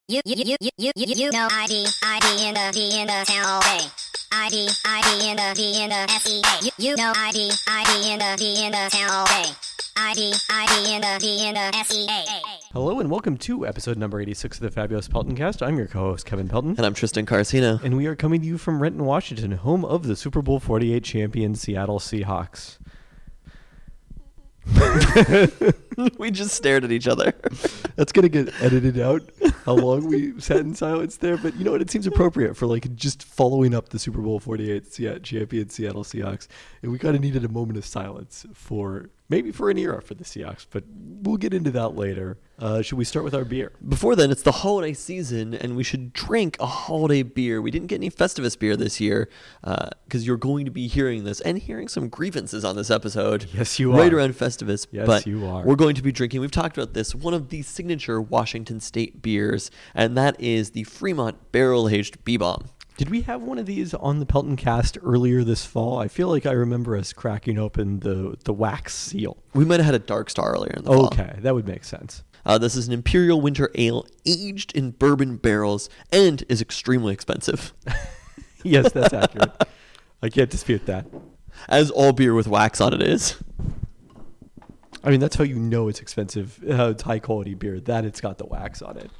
You know ID in the town all day. ID in the SEA. You know ID in the town all day. ID in the SEA. Hello and welcome to episode number 86 of the Fabulous Peltoncast. I'm your co-host Kevin Pelton. And I'm Tristan Carcino. And we are coming to you from Renton, Washington, home of the Super Bowl 48 champion Seattle Seahawks. We just stared at each other. That's going to get edited out, how long we sat in silence there. But you know what? It seems appropriate for like just following up the Super Bowl 48 champion Seattle Seahawks. And we kind of needed a moment of silence for maybe for an era for the Seahawks. But we'll get into that later. Should we start with our beer? Before then, it's the holiday season, and we should drink a holiday beer. We didn't get any Festivus beer this year because you're going to be hearing this and hearing some grievances on this episode. Yes, you are. Right around Festivus. Yes, but you are. We're going to be drinking, we've talked about this, one of the signature Washington State beers, and that is the Fremont Barrel-Aged B-Bomb. Did we have one of these on the Pelton Cast earlier this fall? I feel like I remember us cracking open the wax seal. We might have had a Dark Star earlier in the fall. Okay, that would make sense. This is an Imperial Winter Ale aged in bourbon barrels and is extremely expensive. Yes, that's accurate. I can't dispute that. As all beer with wax on it is. I mean, that's how you know it's expensive. It's high quality beer, that it's got the wax on it.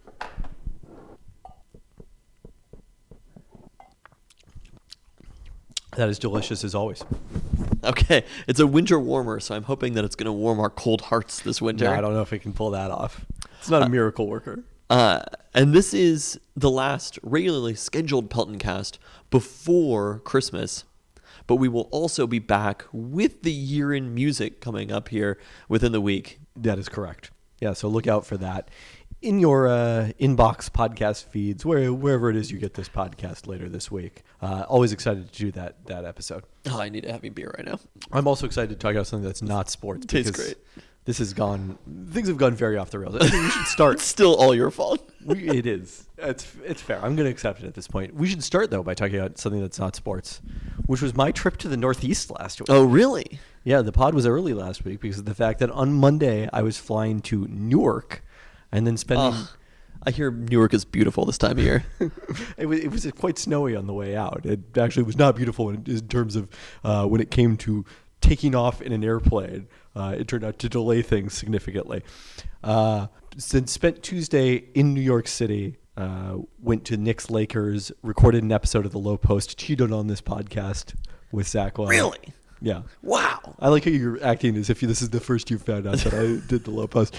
That is delicious as always. Okay, it's a winter warmer, so I'm hoping that it's going to warm our cold hearts this winter. No, I don't know if it can pull that off. It's not a miracle worker. And this is the last regularly scheduled Pelton Cast before Christmas. But we will also be back with the Year in Music coming up here within the week. That is correct. Yeah, so look out for that in your inbox podcast feeds, wherever it is you get this podcast later this week. Always excited to do that episode. Oh, I need to have a beer right now. I'm also excited to talk about something that's not sports. Tastes great. Things have gone very off the rails. I think we should start. It's still all your fault. It is. It's fair. I'm going to accept it at this point. We should start, though, by talking about something that's not sports, which was my trip to the Northeast last week. Oh, really? Yeah, the pod was early last week because of the fact that on Monday I was flying to Newark and then spending... I hear Newark is beautiful this time of year. It was quite snowy on the way out. It actually was not beautiful in terms of when it came to taking off in an airplane. It turned out to delay things significantly. Spent Tuesday in New York City. Went to Knicks Lakers. Recorded an episode of The Low Post. Cheated on this podcast with Zach Lowe. Really? Yeah. Wow. I like how you're acting as if this is the first you found out that I did The Low Post.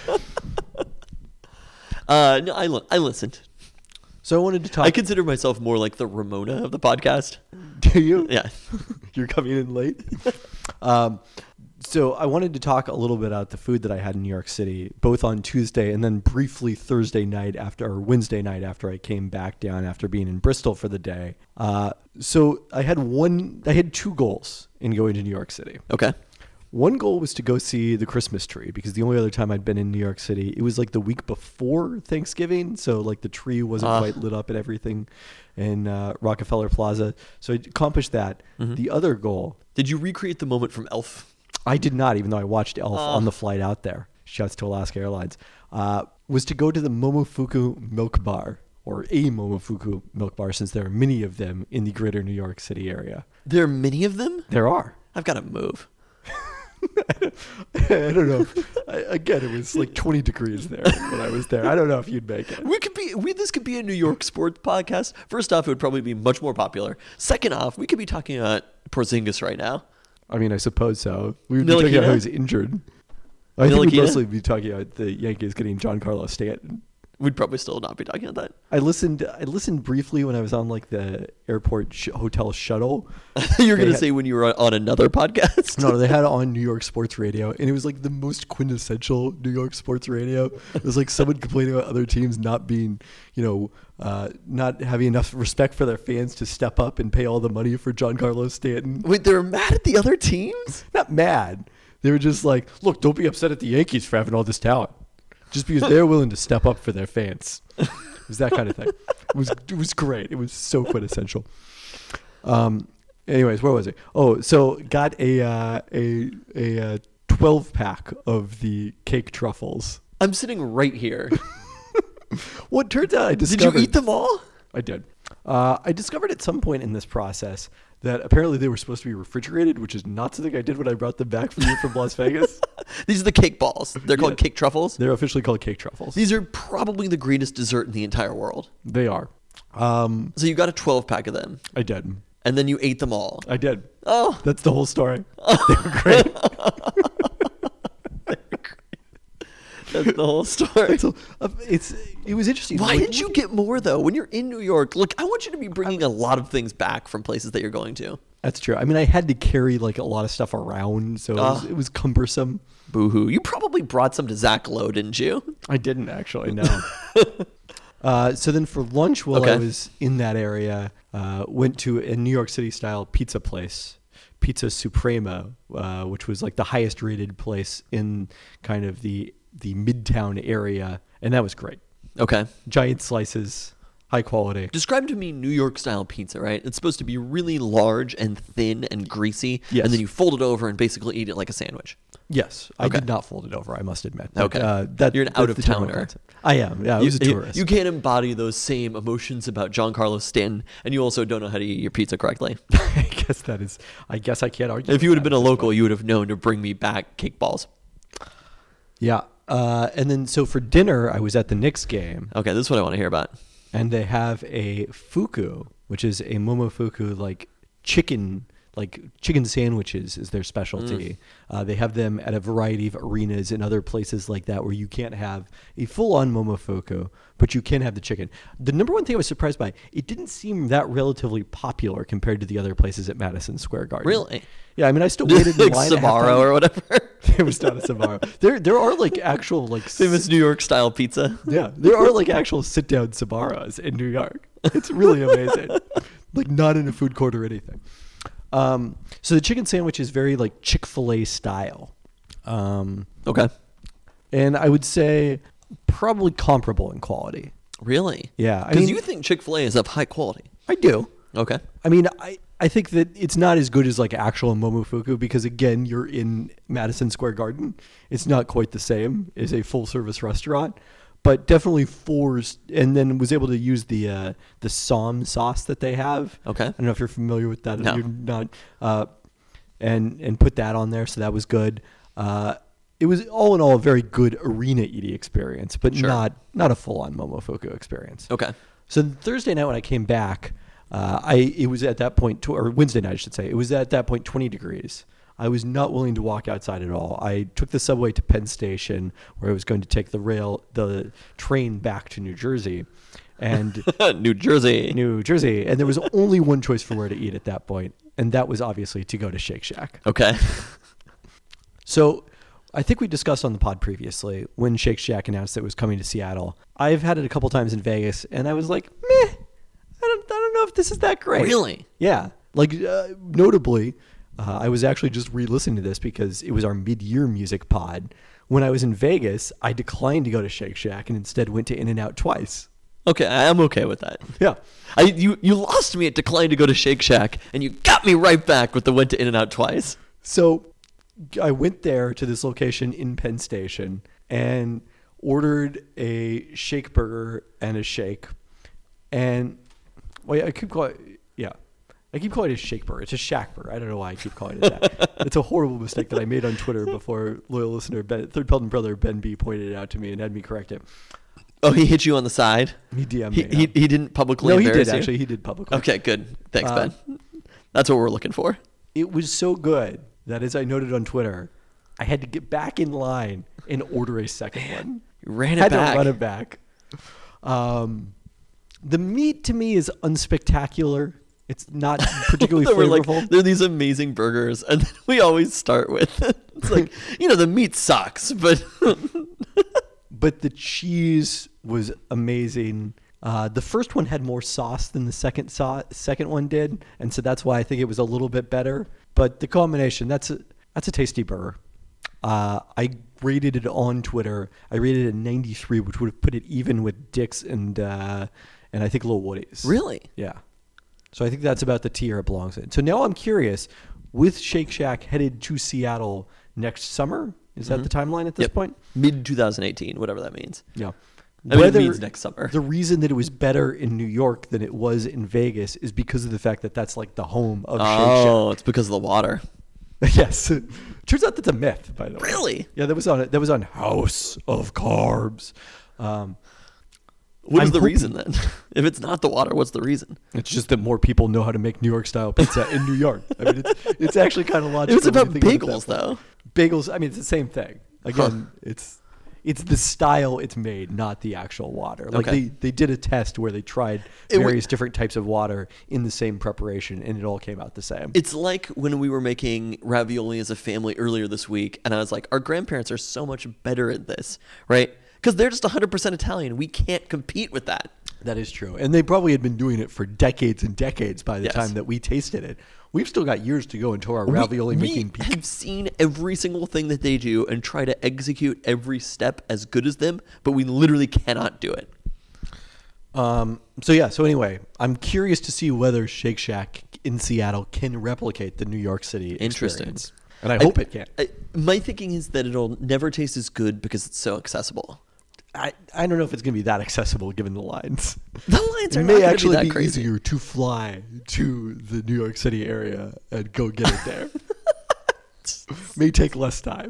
No, I listened. So I wanted to talk. I consider myself more like the Ramona of the podcast. Do you? Yeah. You're coming in late. So I wanted to talk a little bit about the food that I had in New York City, both on Tuesday and then briefly Wednesday night after I came back down after being in Bristol for the day. So I had two goals in going to New York City. Okay. One goal was to go see the Christmas tree because the only other time I'd been in New York City, it was like the week before Thanksgiving. So like the tree wasn't quite lit up and everything in Rockefeller Plaza. So I accomplished that. Mm-hmm. The other goal. Did you recreate the moment from Elf? I did not, even though I watched Elf on the flight out there. Shouts to Alaska Airlines. Was to go to the Momofuku Milk Bar, or a Momofuku Milk Bar, since there are many of them in the greater New York City area. There are many of them? There are. I've got to move. I don't know. Again, it was like 20 degrees there when I was there. I don't know if you'd make it. This could be a New York sports podcast. First off, it would probably be much more popular. Second off, we could be talking about Porzingis right now. I mean, I suppose so. We would be talking about how he's injured. I think we'd mostly be talking about the Yankees getting Giancarlo Stanton. We'd probably still not be talking about that. I listened briefly when I was on like the airport hotel shuttle. You're going to say when you were on another podcast? No, they had it on New York sports radio, and it was like the most quintessential New York sports radio. It was like someone complaining about other teams not being, not having enough respect for their fans to step up and pay all the money for Giancarlo Stanton. Wait, they were mad at the other teams? Not mad. They were just like, look, don't be upset at the Yankees for having all this talent. Just because they're willing to step up for their fans. It was that kind of thing. It was great. It was so quintessential. Anyways, where was it? Oh, so got a 12-pack of the cake truffles. I'm sitting right here. Well, it turns out I Did discovered. you eat them all? I did. I discovered at some point in this process that apparently they were supposed to be refrigerated, which is not something I did when I brought them back from Las Vegas. These are the cake balls. They're called cake truffles. They're officially called cake truffles. These are probably the greatest dessert in the entire world. They are. So you got a 12-pack of them, I did. and then you ate them all. I did. Oh, That's the whole story. They were great. that's the whole story. So, it was interesting. Why Like, didn't you get more though? When you're in New York, look, I want you to be bringing a lot of things back from places that you're going to. That's true. I mean, I had to carry like a lot of stuff around, so it was cumbersome. Boo-hoo. You probably brought some to Zach Lowe, didn't you? I didn't actually, no. So then for lunch while I Okay. was in that area, went to a New York City style pizza place, Pizza Suprema, which was like the highest rated place in kind of the Midtown area. And that was great. Okay. Giant slices, high quality. Describe to me New York style pizza, right? It's supposed to be really large and thin and greasy, Yes. and then you fold it over and basically eat it like a sandwich. Yes, I Okay. did not fold it over, I must admit. But, Okay. that's You're an the general out-of-towner. concept. I am, yeah, I was a tourist. You can't embody those same emotions about Giancarlo Stanton, and you also don't know how to eat your pizza correctly. I guess I can't argue. If you with would have that been a at this local, point. you would have known to bring me back cake balls. Yeah. And then so for dinner, I was at the Knicks game, Okay, this is what I want to hear about. and they have a fuku, which is a momofuku like chicken sandwiches is their specialty. They have them at a variety of arenas and other places like that where you can't have a full-on momofuku, but you can have the chicken. The number one thing I was surprised by, it didn't seem that relatively popular compared to the other places at Madison Square Garden. Really? Yeah, I mean, I still waited in Like line. at Sbarro halftime. or whatever. It was not a Sbarro. There are like actual like Famous New York style pizza. yeah, there are like actual sit-down Sbarros in New York. It's really amazing. Like not in a food court or anything. So the chicken sandwich is very like Chick-fil-A style. Okay. And I would say probably comparable in quality. Really? Yeah, I Because mean- you think Chick-fil-A is of high quality. I do. Okay. I mean, I think that it's not as good as like actual momofuku because again, you're in Madison Square Garden. It's not quite the same as a full service restaurant, but definitely forced. And then was able to use the Som sauce that they have. Okay. I don't know if you're familiar with that. No. You're not. And put that on there, so that was good. It was all in all a very good arena eating experience, but Sure. not a full on momofuku experience. Okay. So Thursday night when I came back, it was at that point, or Wednesday night I should say, it was at that point 20 degrees. I was not willing to walk outside at all. I took the subway to Penn Station where I was going to take the train back to New Jersey. And New Jersey. and there was only one choice for where to eat at that point, and that was obviously to go to Shake Shack. Okay. So I think we discussed on the pod previously when Shake Shack announced that it was coming to Seattle. I've had it a couple times in Vegas, and I was like, meh, I don't know if this is that great. Really? Yeah. Like, notably, I was actually just re-listening to this because it was our mid-year music pod. When I was in Vegas, I declined to go to Shake Shack and instead went to In-N-Out twice. Okay, I'm okay with that. Yeah. You lost me at declined to go to Shake Shack, and you got me right back with the went to In-N-Out twice. So I went there to this location in Penn Station and ordered a shake burger and a shake. And I keep calling it a shake burger. It's a shack burger. I don't know why I keep calling it that. It's a horrible mistake that I made on Twitter before loyal listener Third Pelton brother Ben B pointed it out to me and had me correct it. Oh, he hit you on the side? He DM'd He, me. he, he didn't publicly No, he embarrass did you? actually. He did publicly. Okay, good. Thanks, Ben. That's what we're looking for. It was so good that, as I noted on Twitter, I had to get back in line and order a second one. You ran it Had back. to run it back. The meat to me is unspectacular. It's not particularly That we're flavorful. like, they're these amazing burgers, and then we always start with, it's like, the meat sucks, but But the cheese was amazing. The first one had more sauce than the second one did, and so that's why I think it was a little bit better. But the combination, that's a tasty burger. I rated it on Twitter. I rated it a 93, which would have put it even with Dick's and I think Lil Woody's. really? Yeah. So I think that's about the tier it belongs in. So now I'm curious, with Shake Shack headed to Seattle next summer, is that the timeline at this Yep. point? Mid 2018, whatever that means. Yeah. I mean, it means next summer. The reason that it was better in New York than it was in Vegas is because of the fact that that's like the home of Shake Oh, it's because of the water. Shack. Yes. Turns out that's a myth, by the way. Really? Yeah, that was on House of Carbs. What is I'm the hoping- reason then? If it's not the water, what's the reason? It's just that more people know how to make New York style pizza in New York. I mean, it's actually kind of logical. It was about when you think bagels, that way. though. Bagels. I mean, it's the same thing. Again, it's the style it's made, not the actual water. Like Okay. they did a test where they tried It wa- various different types of water in the same preparation, and it all came out the same. It's like when we were making ravioli as a family earlier this week, and I was like, our grandparents are so much better at this, right? Because they're just 100% Italian. We can't compete with that. That is true. And they probably had been doing it for decades and decades by the Yes. time that we tasted it. We've still got years to go until our ravioli making we have seen every single thing that they do and try to execute every step as good as them, but we literally cannot do it. So anyway, I'm curious to see whether Shake Shack in Seattle can replicate the New York City Interesting. experience. And I hope it can. My thinking is that it'll never taste as good because it's so accessible. I don't know if it's going to be that accessible given the lines. The lines It are may not going to be actually that be crazy. easier to fly to the New York City area and go get it there. May take less time.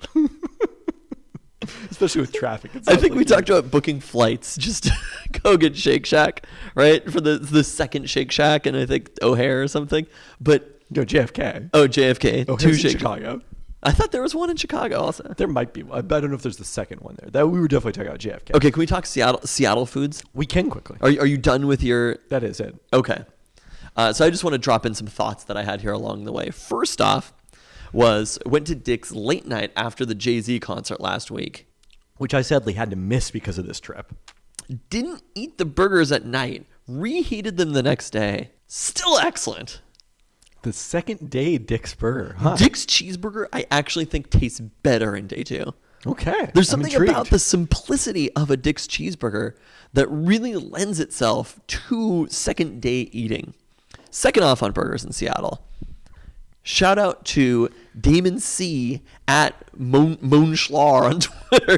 Especially with traffic. I think we talked about booking flights just to go get Shake Shack, right? For the second Shake Shack, and I think O'Hare or something. But JFK. JFK, Oh, two here's in Shake Chicago. I thought there was one in Chicago also. There might be. I don't know if there's the second one there. That we were definitely talking about JFK. Okay, can we talk Seattle foods? We can quickly. Are you done with your? That is it. Okay. So I just want to drop in some thoughts that I had here along the way. First off, went to Dick's late night after the Jay-Z concert last week. Which I sadly had to miss because of this trip. Didn't eat the burgers at night. Reheated them the next day. Still excellent. The second day Dick's Burger. Huh. Dick's cheeseburger, I actually think tastes better in day two. Okay. There's I'm something intrigued. about the simplicity of a Dick's cheeseburger that really lends itself to second day eating. Second off on burgers in Seattle. Shout out to Damon C at Monchlar on Twitter,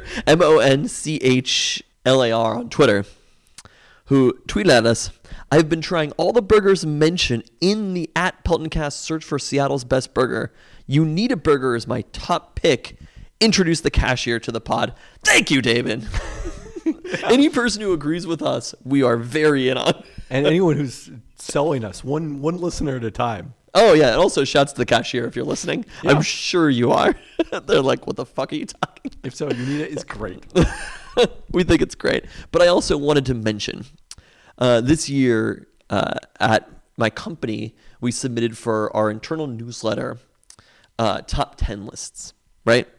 MONCHLAR on Twitter, who tweeted at us, I've been trying all the burgers mentioned in the at Peltoncast search for Seattle's best burger. You Need a Burger is my top pick. Introduce the cashier to the pod. Thank you, David. Any person who agrees with us, we are very in on. And anyone who's selling us, one listener at a time. Oh, yeah. And also, shouts to the cashier if you're listening. Yeah. I'm sure you are. They're like, what the fuck are you talking? If so, you need it is great. We think it's great. But I also wanted to mention this year at my company, we submitted for our internal newsletter top 10 lists, right?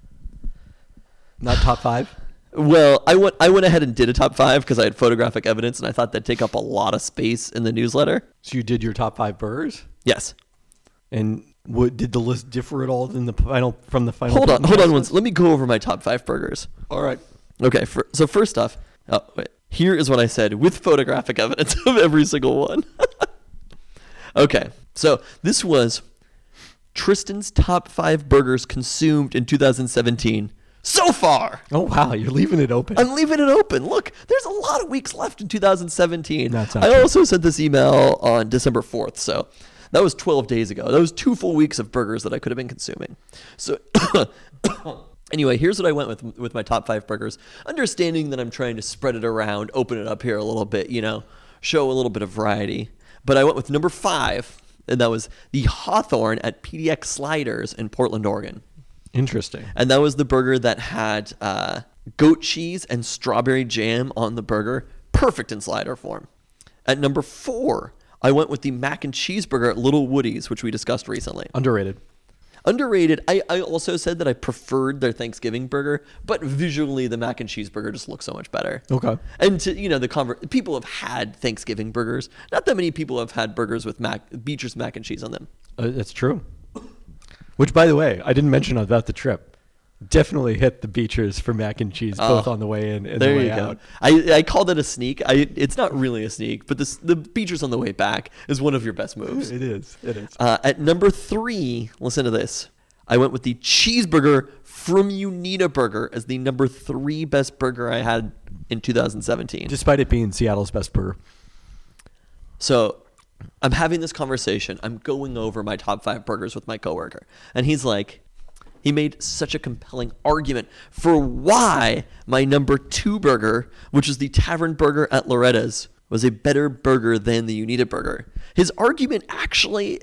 Not top 5? Well, I went ahead and did a top 5 because I had photographic evidence and I thought that'd take up a lot of space in the newsletter. So you did your top 5 burgers? Yes. And did the list differ at all from the final? Hold on podcast one. list? Let me go over my top 5 burgers. All right. Okay, so first off, here is what I said with photographic evidence of every single one. Okay, so this was Tristan's top 5 burgers consumed in 2017 so far. Oh wow, you're leaving it open. I'm leaving it open. Look, there's a lot of weeks left in 2017. That's not I true. also sent this email on December 4th, so that was 12 days ago. That was 2 full weeks of burgers that I could have been consuming. So anyway, here's what I went with my top 5 burgers, understanding that I'm trying to spread it around, open it up here a little bit, show a little bit of variety. But I went with number 5, and that was the Hawthorne at PDX Sliders in Portland, Oregon. Interesting. And that was the burger that had goat cheese and strawberry jam on the burger. Perfect in slider form. At number 4, I went with the mac and cheese burger at Little Woody's, which we discussed recently. Underrated. Underrated. I also said that I preferred their Thanksgiving burger, but visually the mac and cheese burger just looks so much better. Okay. And people have had Thanksgiving burgers. Not that many people have had burgers with Beecher's mac and cheese on them. That's true. Which, by the way, I didn't mention about the trip. Definitely hit the Beechers for mac and cheese, both on the way in and the way out. I called it a sneak. It's not really a sneak, but the Beechers on the way back is one of your best moves. It is. It is. At number 3, listen to this. I went with the cheeseburger from You Need a Burger as the number 3 best burger I had in 2017. Despite it being Seattle's best burger. So I'm having this conversation. I'm going over my top 5 burgers with my coworker. And he's like, he made such a compelling argument for why my number 2 burger, which is the Tavern Burger at Loretta's, was a better burger than the Unita Burger. His argument actually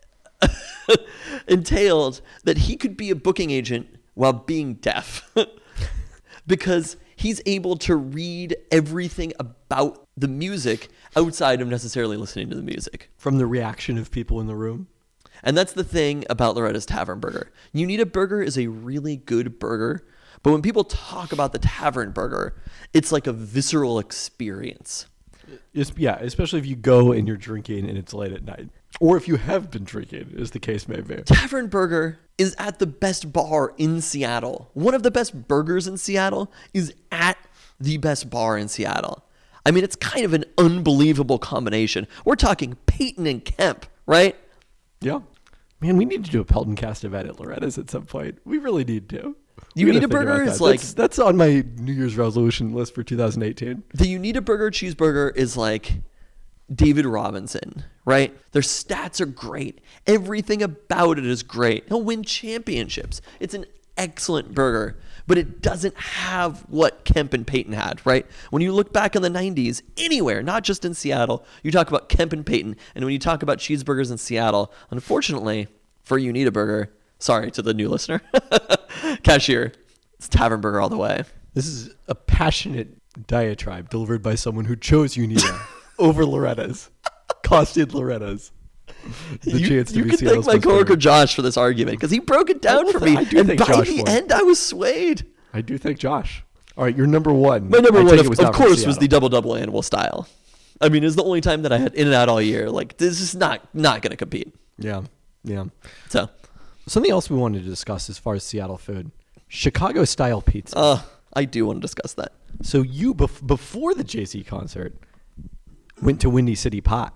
entailed that he could be a booking agent while being deaf. Because he's able to read everything about the music outside of necessarily listening to the music. From the reaction of people in the room. And that's the thing about Loretta's Tavern Burger. Unita Burger is a really good burger, but when people talk about the Tavern Burger, it's like a visceral experience. Yeah, especially if you go and you're drinking and it's late at night. Or if you have been drinking, as the case may be. Tavern Burger is at the best bar in Seattle. One of the best burgers in Seattle is at the best bar in Seattle. I mean, it's kind of an unbelievable combination. We're talking Peyton and Kemp, right? Yeah. Man, we need to do a Pelton Cast event at Loretta's at some point. We really need to. Unita Burger is like... That's on my New Year's resolution list for 2018. The Unita Burger cheeseburger is like David Robinson, right? Their stats are great. Everything about it is great. He'll win championships. It's an excellent burger, but it doesn't have what Kemp and Peyton had, right? When you look back in the 90s, anywhere, not just in Seattle, you talk about Kemp and Peyton. And when you talk about cheeseburgers in Seattle, unfortunately, for Unita Burger, sorry to the new listener, cashier, it's Tavern Burger all the way. This is a passionate diatribe delivered by someone who chose Unita over Loretta's. Costed Loretta's the chance to you be can Seattle's thank my best coworker burger. Josh for this argument because he broke it down for me. I do And thank by Josh the for it. end, I was swayed. I do thank Josh. All right, your number one. My number I one, take it of not from course, was the Seattle. double animal style. I mean, it's the only time that I had In-N-Out all year. Like, this is not going to compete. Yeah, yeah. So, Something else we wanted to discuss as far as Seattle food. Chicago-style pizza. I do want to discuss that. So you, before the Jay-Z concert, went to Windy City Pie.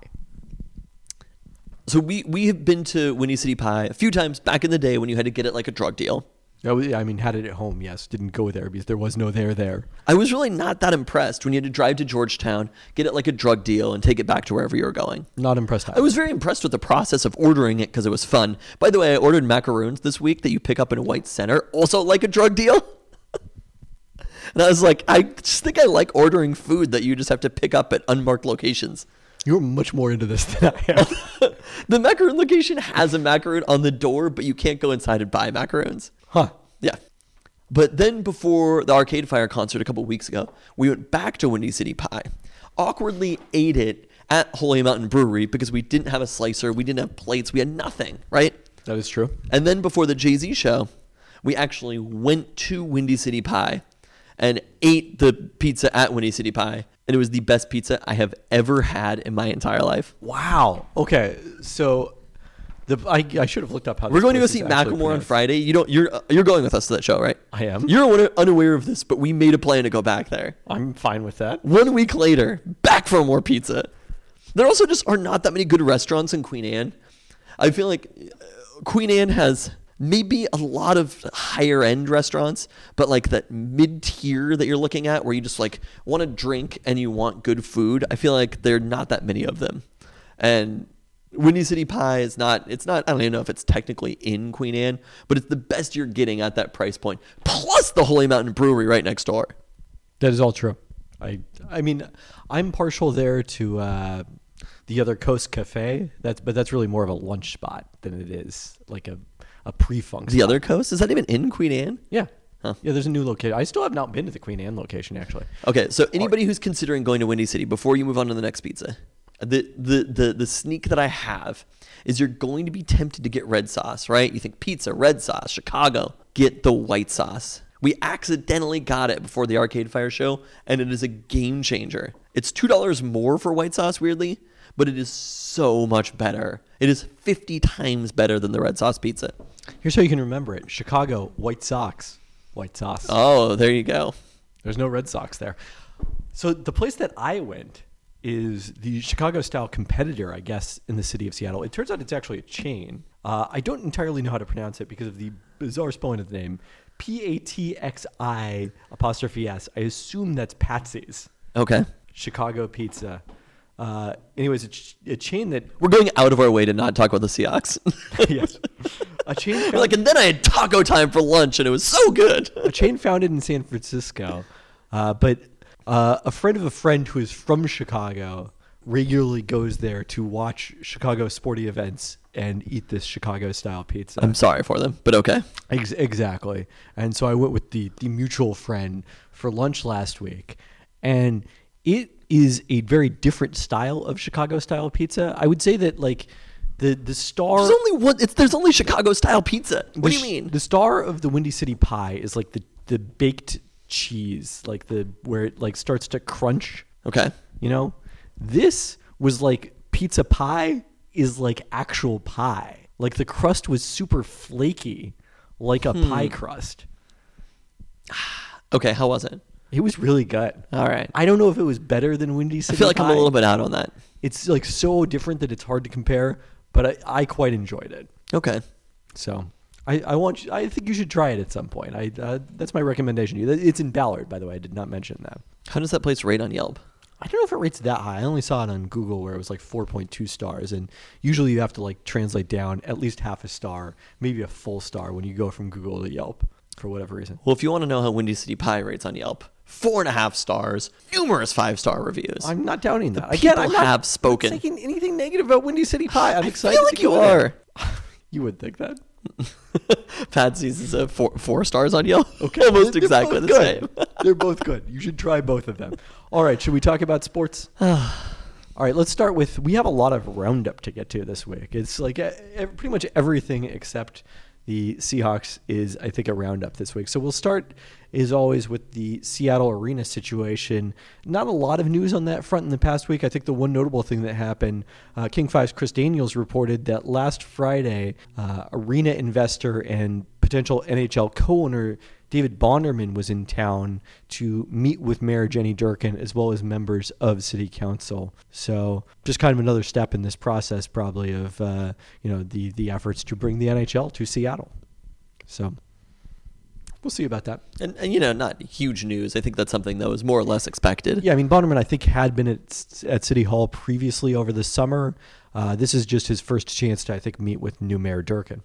So we have been to Windy City Pie a few times back in the day when you had to get it like a drug deal. I mean, had it at home, yes. Didn't go there because there was no there. I was really not that impressed when you had to drive to Georgetown, get it like a drug deal, and take it back to wherever you were going. Not impressed. I was very impressed with the process of ordering it because it was fun. By the way, I ordered macaroons this week that you pick up in a white center, also like a drug deal. And I was like, I just think I like ordering food that you just have to pick up at unmarked locations. You're much more into this than I am. The macaroon location has a macaroon on the door, but you can't go inside and buy macaroons. Huh. Yeah. But then before the Arcade Fire concert a couple weeks ago, we went back to Windy City Pie, awkwardly ate it at Holy Mountain Brewery because we didn't have a slicer, we didn't have plates, we had nothing, right? That is true. And then before the Jay-Z show, we actually went to Windy City Pie and ate the pizza at Windy City Pie. And it was the best pizza I have ever had in my entire life. Wow. Okay. So I should have looked up how We're going to go this see place is actually Macklemore on pronounced. Friday. You're going with us to that show, right? I am. You're unaware of this, but we made a plan to go back there. I'm fine with that. 1 week later, back for more pizza. There also just are not that many good restaurants in Queen Anne. I feel like Queen Anne has maybe a lot of higher end restaurants, but like that mid tier that you're looking at where you just like want to drink and you want good food, I feel like there are not that many of them. And Windy City Pie is not, I don't even know if it's technically in Queen Anne, but it's the best you're getting at that price point. Plus the Holy Mountain Brewery right next door. That is all true. I mean, I'm partial there to the Other Coast Cafe. But that's really more of a lunch spot than it is like a pre-funk The spot. Other Coast? Is that even in Queen Anne? Yeah. Huh. Yeah, there's a new location. I still have not been to the Queen Anne location, actually. Okay, so anybody who's considering going to Windy City, before you move on to the next pizza, the sneak that I have is you're going to be tempted to get red sauce, right? You think pizza, red sauce, Chicago. Get the white sauce. We accidentally got it before the Arcade Fire show, and it is a game changer. It's $2 more for white sauce, weirdly, but it is so much better. It is 50 times better than the red sauce pizza. Here's how you can remember it. Chicago, White Sox. White sauce. Oh, there you go. There's no Red Sox there. So the place that I went is the Chicago-style competitor, I guess, in the city of Seattle. It turns out it's actually a chain. I don't entirely know how to pronounce it because of the bizarre spelling of the name. Patxi apostrophe S. I assume that's Patsy's Okay. Chicago Pizza. Anyways, a chain that We're going out of our way to not talk about the Seahawks. yes, a chain We're like, and then I had taco time for lunch, and it was so good. a chain founded in San Francisco, but a friend of a friend who is from Chicago regularly goes there to watch Chicago sporty events and eat this Chicago style pizza. I'm sorry for them, but okay. Exactly. And so I went with the mutual friend for lunch last week, and it is a very different style of Chicago style pizza. I would say that like the star There's only one. There's only Chicago style pizza. What do you mean? The star of the Windy City Pie is like the baked cheese, like the where it like starts to crunch. Okay. You know, this was like pizza pie is like actual pie. Like the crust was super flaky, like a pie crust. Okay. How was it? It was really good. All right. I don't know if it was better than Windy I City feel like I'm Pie. a little bit out on that. It's like so different that it's hard to compare, but I quite enjoyed it. Okay. So I think you should try it at some point. That's my recommendation to you. It's in Ballard, by the way. I did not mention that. How does that place rate on Yelp? I don't know if it rates that high. I only saw it on Google where it was like 4.2 stars, and usually you have to like translate down at least half a star, maybe a full star when you go from Google to Yelp for whatever reason. Well, if you want to know how Windy City Pie rates on Yelp, 4.5 stars, numerous 5-star reviews. I'm not doubting that. people Again, I'm not have spoken. not thinking anything negative about Windy City Pie. I'm excited. I feel like to you go there. are. You would think that. Patsy's is a 4 stars on Yelp. Okay, Almost they're exactly both the good. same. They're both good. You should try both of them. All right, should we talk about sports? All right, let's start with, we have a lot of roundup to get to this week. It's like pretty much everything except the Seahawks is, I think, a roundup this week. So we'll start, as always, with the Seattle arena situation. Not a lot of news on that front in the past week. I think the one notable thing that happened, King 5's Chris Daniels reported that last Friday, arena investor and potential NHL co-owner David Bonderman was in town to meet with Mayor Jenny Durkin as well as members of City Council. So just kind of another step in this process, probably of the efforts to bring the NHL to Seattle. So we'll see about that. And not huge news. I think that's something that was more or less expected. Yeah, I mean, Bonderman, I think, had been at City Hall previously over the summer. This is just his first chance to, I think, meet with new Mayor Durkin.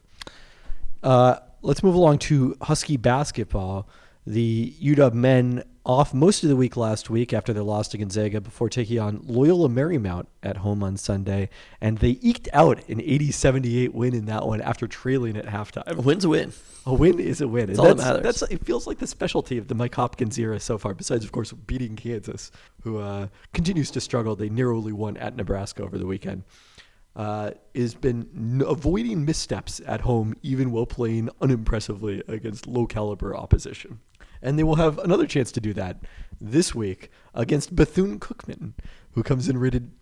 Let's move along to Husky basketball. The UW men off most of the week last week after their loss to Gonzaga before taking on Loyola Marymount at home on Sunday, and they eked out an 80-78 win in that one after trailing at halftime. A win's a win. A win is a win. That's all that matters. It feels like the specialty of the Mike Hopkins era so far, besides, of course, beating Kansas, who continues to struggle. They narrowly won at Nebraska over the weekend. Has been avoiding missteps at home, even while playing unimpressively against low-caliber opposition. And they will have another chance to do that this week against Bethune-Cookman, who comes in rated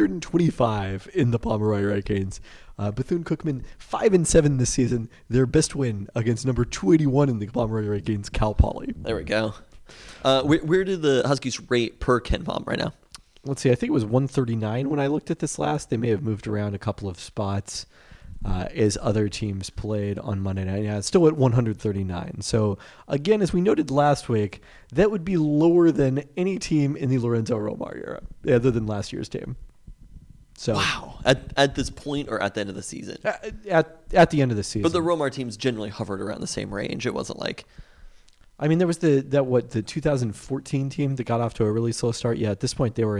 325 in the Pomeroy rankings. Bethune-Cookman 5-7 this season. Their best win against number 281 in the Pomeroy rankings, Cal Poly. There we go. Where do the Huskies rate per KenPom right now? Let's see, I think it was 139 when I looked at this last. They may have moved around a couple of spots as other teams played on Monday night. Yeah, it's still at 139. So, again, as we noted last week, that would be lower than any team in the Lorenzo Romar era, other than last year's team. So, Wow. At this point or at the end of the season? At the end of the season. But the Romar teams generally hovered around the same range. It wasn't like... I mean, there was the 2014 team that got off to a really slow start. Yeah, at this point they were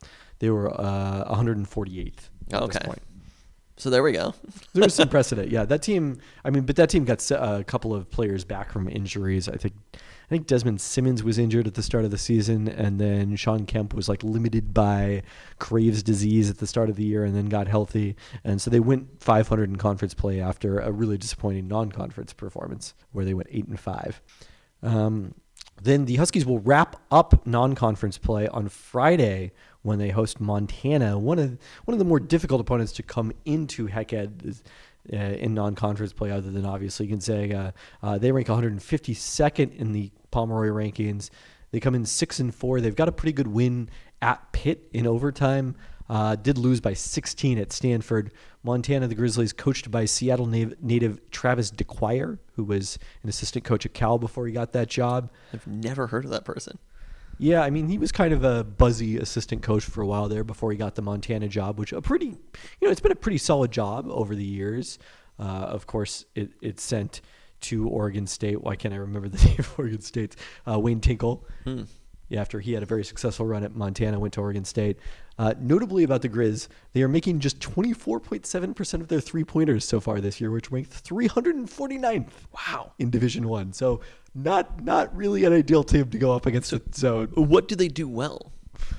148th. At this point. So there we go. There was some precedent. Yeah, that team. I mean, but that team got a couple of players back from injuries. I think Desmond Simmons was injured at the start of the season, and then Sean Kemp was like limited by Graves' disease at the start of the year, and then got healthy, and so they went 500 in conference play after a really disappointing non-conference performance where they went 8-5. Then the Huskies will wrap up non-conference play on Friday when they host Montana, one of the more difficult opponents to come into Heckhead in non-conference play, other than obviously Gonzaga. They rank 152nd in the Pomeroy rankings. They come in 6-4. They've got a pretty good win at Pitt in overtime. Did lose by 16 at Stanford. Montana, the Grizzlies, coached by Seattle native Travis DeQuire, who was an assistant coach at Cal before he got that job. I've never heard of that person. Yeah, I mean, he was kind of a buzzy assistant coach for a while there before he got the Montana job, which it's been a pretty solid job over the years. Of course, it sent to Oregon State. Why can't I remember the name of Oregon State's? Wayne Tinkle. Yeah, after he had a very successful run at Montana, went to Oregon State. Notably about the Grizz, they are making just 24.7% of their three-pointers so far this year, which ranked 349th. Wow, in Division I. So not really an ideal team to go up against the zone. What do they do well?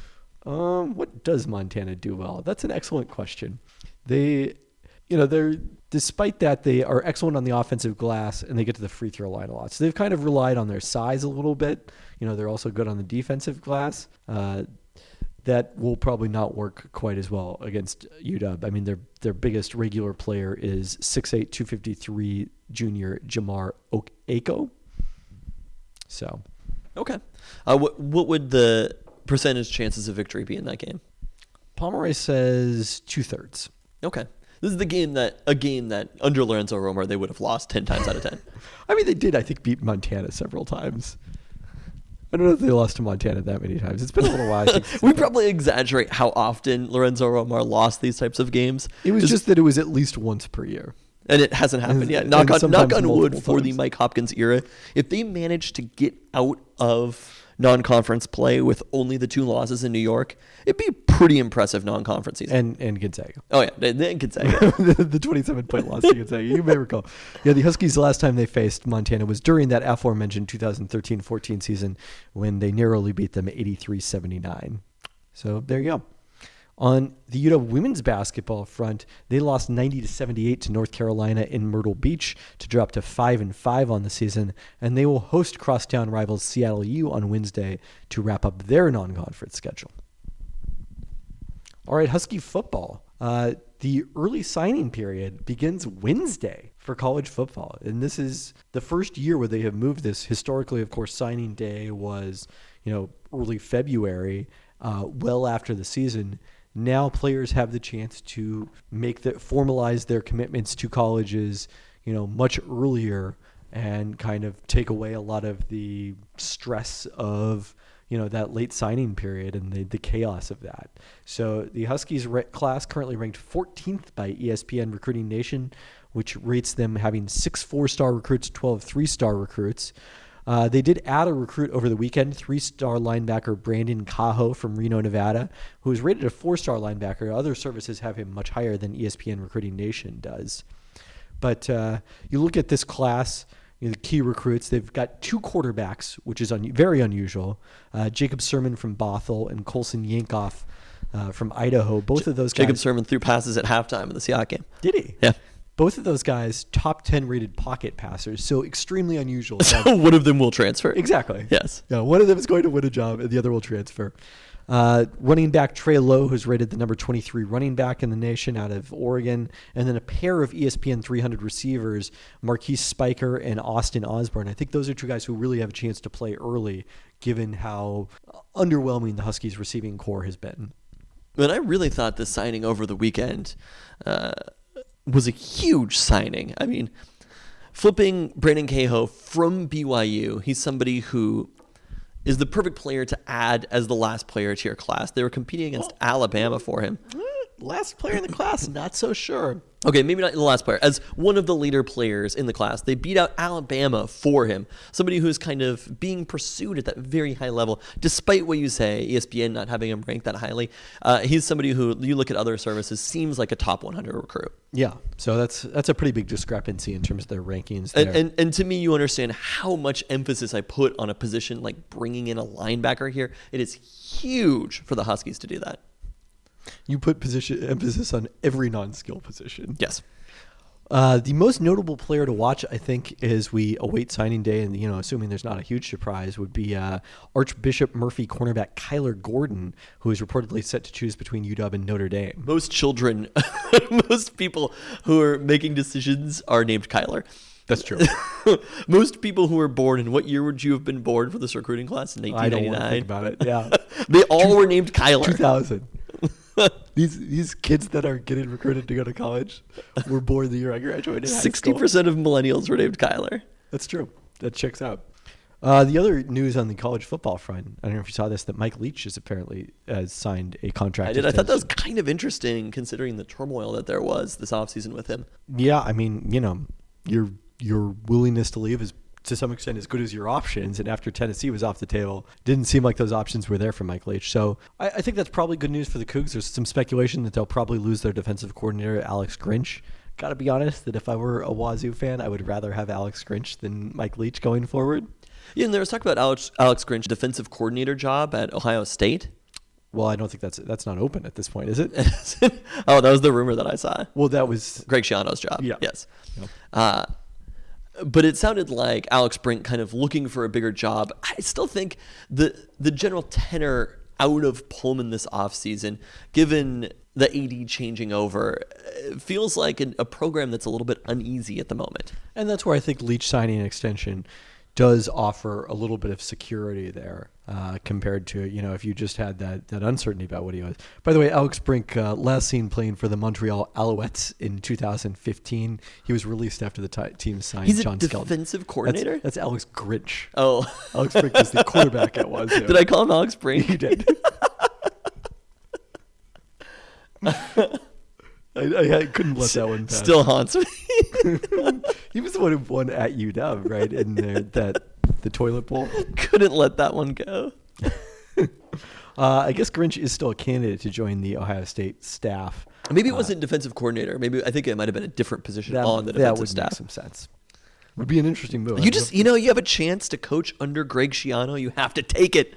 What does Montana do well? That's an excellent question. They're despite that, they are excellent on the offensive glass and they get to the free throw line a lot. So they've kind of relied on their size a little bit. They're also good on the defensive glass. That will probably not work quite as well against UW. I mean, their biggest regular player is 6'8", 253 junior Jamar Ako. So, okay. What would the percentage chances of victory be in that game? Pomeroy says 2/3. Okay. This is a game that under Lorenzo Romer they would have lost 10 times out of 10. I mean, they did, I think, beat Montana several times. I don't know if they lost to Montana that many times. It's been a little while. We probably exaggerate how often Lorenzo Romer lost these types of games. It was just that it was at least once per year. And it hasn't happened yet. Knock on wood for the Mike Hopkins era. If they manage to get out of non-conference play with only the 2 losses in New York, it'd be a pretty impressive non-conference season. And Gonzaga. Oh, yeah. And Gonzaga. the 27-point loss to Gonzaga. You may recall. Yeah, the Huskies, the last time they faced Montana was during that aforementioned 2013-14 season when they narrowly beat them 83-79. So there you go. On the UW women's basketball front, they lost 90-78 to North Carolina in Myrtle Beach to drop to 5-5 on the season, and they will host crosstown rivals Seattle U on Wednesday to wrap up their non-conference schedule. All right, Husky football. The early signing period begins Wednesday for college football, and this is the first year where they have moved this. Historically, of course, signing day was early February, well after the season. Now players have the chance to formalize their commitments to colleges, much earlier and kind of take away a lot of the stress of, that late signing period and the chaos of that. So the Huskies class currently ranked 14th by ESPN Recruiting Nation, which rates them having 6 4-star recruits, 12 3-star recruits. They did add a recruit over the weekend, 3-star linebacker Brandon Cajo from Reno, Nevada, who is rated a 4-star linebacker. Other services have him much higher than ESPN Recruiting Nation does. But you look at this class, the key recruits, they've got 2 quarterbacks, which is very unusual. Jacob Sermon from Bothell and Colson Yankoff from Idaho. Both of those guys. Jacob Sermon threw passes at halftime of the Seahawks game. Did he? Yeah. Both of those guys, top 10 rated pocket passers, so extremely unusual. So one of them will transfer. Exactly. Yes. Yeah, one of them is going to win a job, and the other will transfer. Running back Trey Lowe, who's rated the number 23 running back in the nation out of Oregon, and then a pair of ESPN 300 receivers, Marquise Spiker and Austin Osborne. I think those are 2 guys who really have a chance to play early, given how underwhelming the Huskies receiving core has been. And I really thought this signing over the weekend was a huge signing. I mean, flipping Brandon Cajo from BYU, he's somebody who is the perfect player to add as the last player to your class. They were competing against Alabama for him. Last player in the class, not so sure. Okay, maybe not the last player. As one of the later players in the class, they beat out Alabama for him. Somebody who's kind of being pursued at that very high level, despite what you say, ESPN not having him ranked that highly. He's somebody who, you look at other services, seems like a top 100 recruit. Yeah, so that's a pretty big discrepancy in terms of their rankings there. And to me, you understand how much emphasis I put on a position like bringing in a linebacker here. It is huge for the Huskies to do that. You put emphasis on every non-skill position. Yes. The most notable player to watch, I think, as we await signing day, and assuming there's not a huge surprise, would be Archbishop Murphy cornerback Kyler Gordon, who is reportedly set to choose between UW and Notre Dame. Most children, most people who are making decisions are named Kyler. That's true. Most people who were born in what year would you have been born for this recruiting class in 1899? I don't want to think about it. Yeah, they all were named Kyler. 2000. These kids that are getting recruited to go to college were born the year I graduated high school. 60% of millennials were named Kyler. That's true. That checks out. The other news on the college football front, I don't know if you saw this, that Mike Leach has apparently signed a contract. I did. I thought that was kind of interesting considering the turmoil that there was this offseason with him. Yeah, I mean, your willingness to leave is to some extent as good as your options. And after Tennessee was off the table, didn't seem like those options were there for Mike Leach. So I think that's probably good news for the Cougs. There's some speculation that they'll probably lose their defensive coordinator, Alex Grinch. Got to be honest that if I were a Wazoo fan, I would rather have Alex Grinch than Mike Leach going forward. Yeah, and there was talk about Alex Grinch defensive coordinator job at Ohio State. Well, I don't think that's not open at this point, is it? Oh, that was the rumor that I saw. Well, that was Greg Schiano's job. Yeah. Yes. Yep. But it sounded like Alex Brink kind of looking for a bigger job. I still think the general tenor out of Pullman this offseason, given the AD changing over, feels like a program that's a little bit uneasy at the moment. And that's where I think Leach signing an extension does offer a little bit of security there compared to, if you just had that uncertainty about what he was. By the way, Alex Brink, last seen playing for the Montreal Alouettes in 2015. He was released after the team signed He's John a Skelton. defensive coordinator? That's Alex Grinch. Oh. Alex Brink is the quarterback at Wazoo. Did I call him Alex Brink? You did. I couldn't let that one pass. Still haunts me. He was the one who won at UW, right? In the toilet bowl. Couldn't let that one go. I guess Grinch is still a candidate to join the Ohio State staff. Maybe it wasn't defensive coordinator. Maybe I think it might have been a different position on the defensive that would staff. make some sense. Would be an interesting move. You have a chance to coach under Greg Schiano. You have to take it.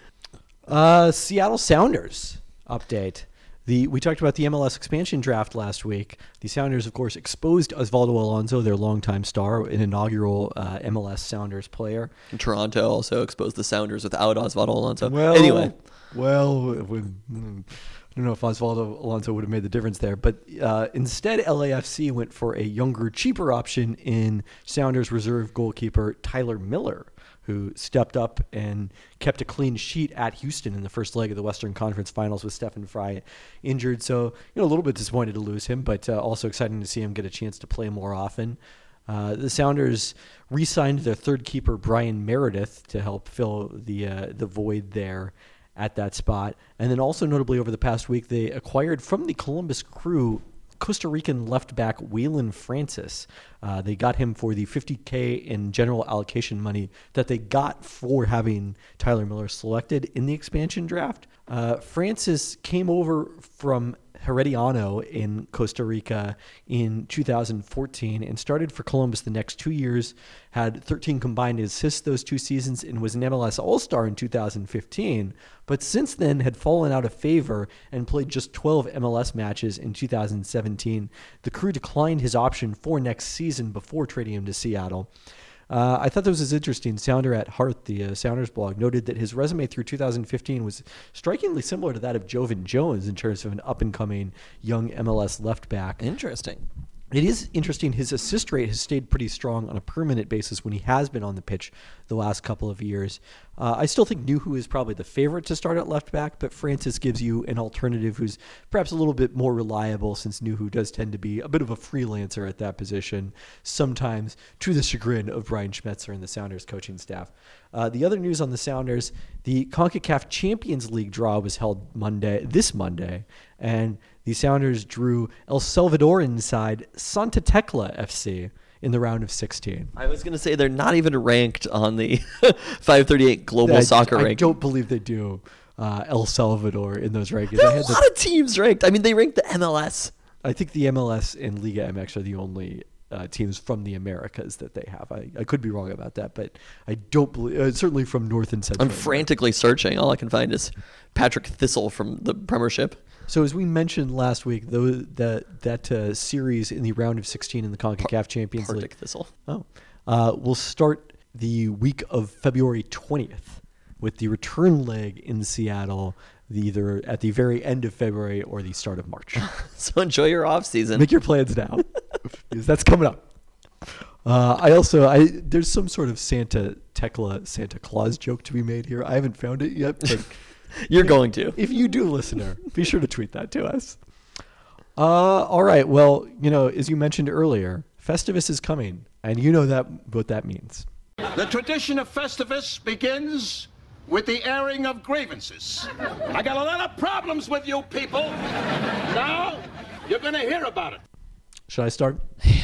Seattle Sounders update. We talked about the MLS expansion draft last week. The Sounders, of course, exposed Osvaldo Alonso, their longtime star, an inaugural MLS Sounders player. And Toronto also exposed the Sounders without Osvaldo Alonso. Well, anyway. Well, I don't know if Osvaldo Alonso would have made the difference there. But instead, LAFC went for a younger, cheaper option in Sounders reserve goalkeeper Tyler Miller, who stepped up and kept a clean sheet at Houston in the first leg of the Western Conference Finals with Stephen Fry injured. So, a little bit disappointed to lose him, but also exciting to see him get a chance to play more often. The Sounders re-signed their third keeper, Brian Meredith, to help fill the void there at that spot. And then also notably over the past week, they acquired from the Columbus Crew Costa Rican left back Waylon Francis. They got him for the $50K in general allocation money that they got for having Tyler Miller selected in the expansion draft. Francis came over from Herediano in Costa Rica in 2014 and started for Columbus the next 2 years, had 13 combined assists those 2 seasons, and was an MLS All-Star in 2015, but since then had fallen out of favor and played just 12 MLS matches in 2017. The Crew declined his option for next season before trading him to Seattle. I thought this was interesting. Sounder at Heart, the Sounders blog, noted that his resume through 2015 was strikingly similar to that of Jovan Jones in terms of an up-and-coming young MLS left back. Interesting. It is interesting. His assist rate has stayed pretty strong on a permanent basis when he has been on the pitch the last couple of years. I still think Nuhu is probably the favorite to start at left back, but Francis gives you an alternative who's perhaps a little bit more reliable, since Nuhu does tend to be a bit of a freelancer at that position, sometimes to the chagrin of Brian Schmetzer and the Sounders coaching staff. The other news on the Sounders, the CONCACAF Champions League draw was held this Monday, and the Sounders drew El Salvadoran side Santa Tecla FC in the round of 16. I was going to say they're not even ranked on the 538 global soccer ranking. I don't believe they do El Salvador in those rankings. There are a lot of teams ranked. I mean, they ranked the MLS. I think the MLS and Liga MX are the only teams from the Americas that they have. I could be wrong about that, but I don't believe, certainly from North and Central. I'm frantically searching. All I can find is Patrick Thistle from the Premiership. So as we mentioned last week, that series in the round of 16 in the CONCACAF Champions League. Partick Thistle. Will start the week of February 20th with the return leg in Seattle, either at the very end of February or the start of March. So enjoy your off season. Make your plans now, because that's coming up. There's some sort of Santa Claus joke to be made here. I haven't found it yet, but You're going to. If you do, listener, be sure to tweet that to us. All right. Well, as you mentioned earlier, Festivus is coming, and you know what that means. The tradition of Festivus begins with the airing of grievances. I got a lot of problems with you people. Now, you're going to hear about it. Should I start?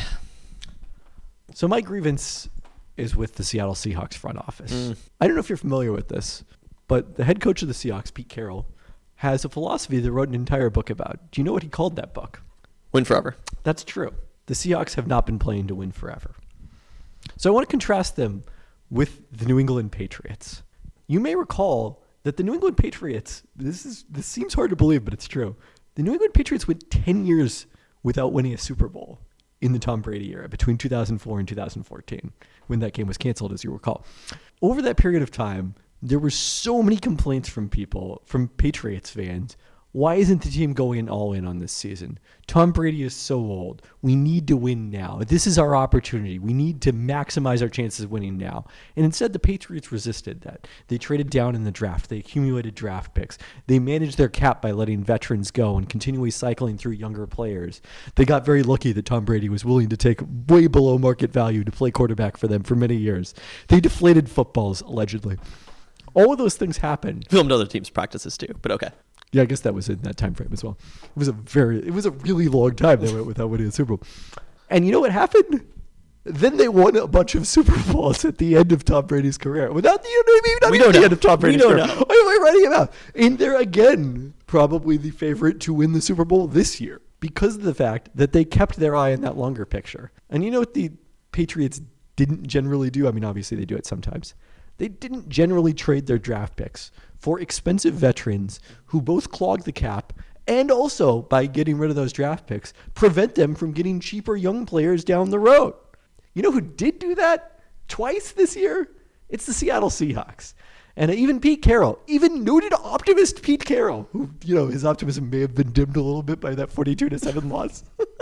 So my grievance is with the Seattle Seahawks front office. I don't know if you're familiar with this, but the head coach of the Seahawks, Pete Carroll, has a philosophy that wrote an entire book about. Do you know what he called that book? Win forever. That's true. The Seahawks have not been playing to win forever. So I want to contrast them with the New England Patriots. You may recall that the New England Patriots, this seems hard to believe, but it's true. The New England Patriots went 10 years without winning a Super Bowl in the Tom Brady era between 2004 and 2014, when that game was canceled, as you recall. Over that period of time, there were so many complaints from people, from Patriots fans. Why isn't the team going all in on this season? Tom Brady is so old. We need to win now. This is our opportunity. We need to maximize our chances of winning now. And instead, the Patriots resisted that. They traded down in the draft. They accumulated draft picks. They managed their cap by letting veterans go and continually cycling through younger players. They got very lucky that Tom Brady was willing to take way below market value to play quarterback for them for many years. They deflated footballs, allegedly. All of those things happened. Filmed other teams' practices too, but okay. Yeah, I guess that was in that time frame as well. It was a really long time they went without winning a Super Bowl. And you know what happened? Then they won a bunch of Super Bowls at the end of Tom Brady's career. Without the end of Tom Brady's career. What am I writing about? And they're again probably the favorite to win the Super Bowl this year because of the fact that they kept their eye on that longer picture. And you know what the Patriots didn't generally do? I mean, obviously they do it sometimes. They didn't generally trade their draft picks for expensive veterans who both clog the cap and also, by getting rid of those draft picks, prevent them from getting cheaper young players down the road. You know who did do that twice this year? It's the Seattle Seahawks. And even Pete Carroll, even noted optimist Pete Carroll, who, his optimism may have been dimmed a little bit by that 42-7 loss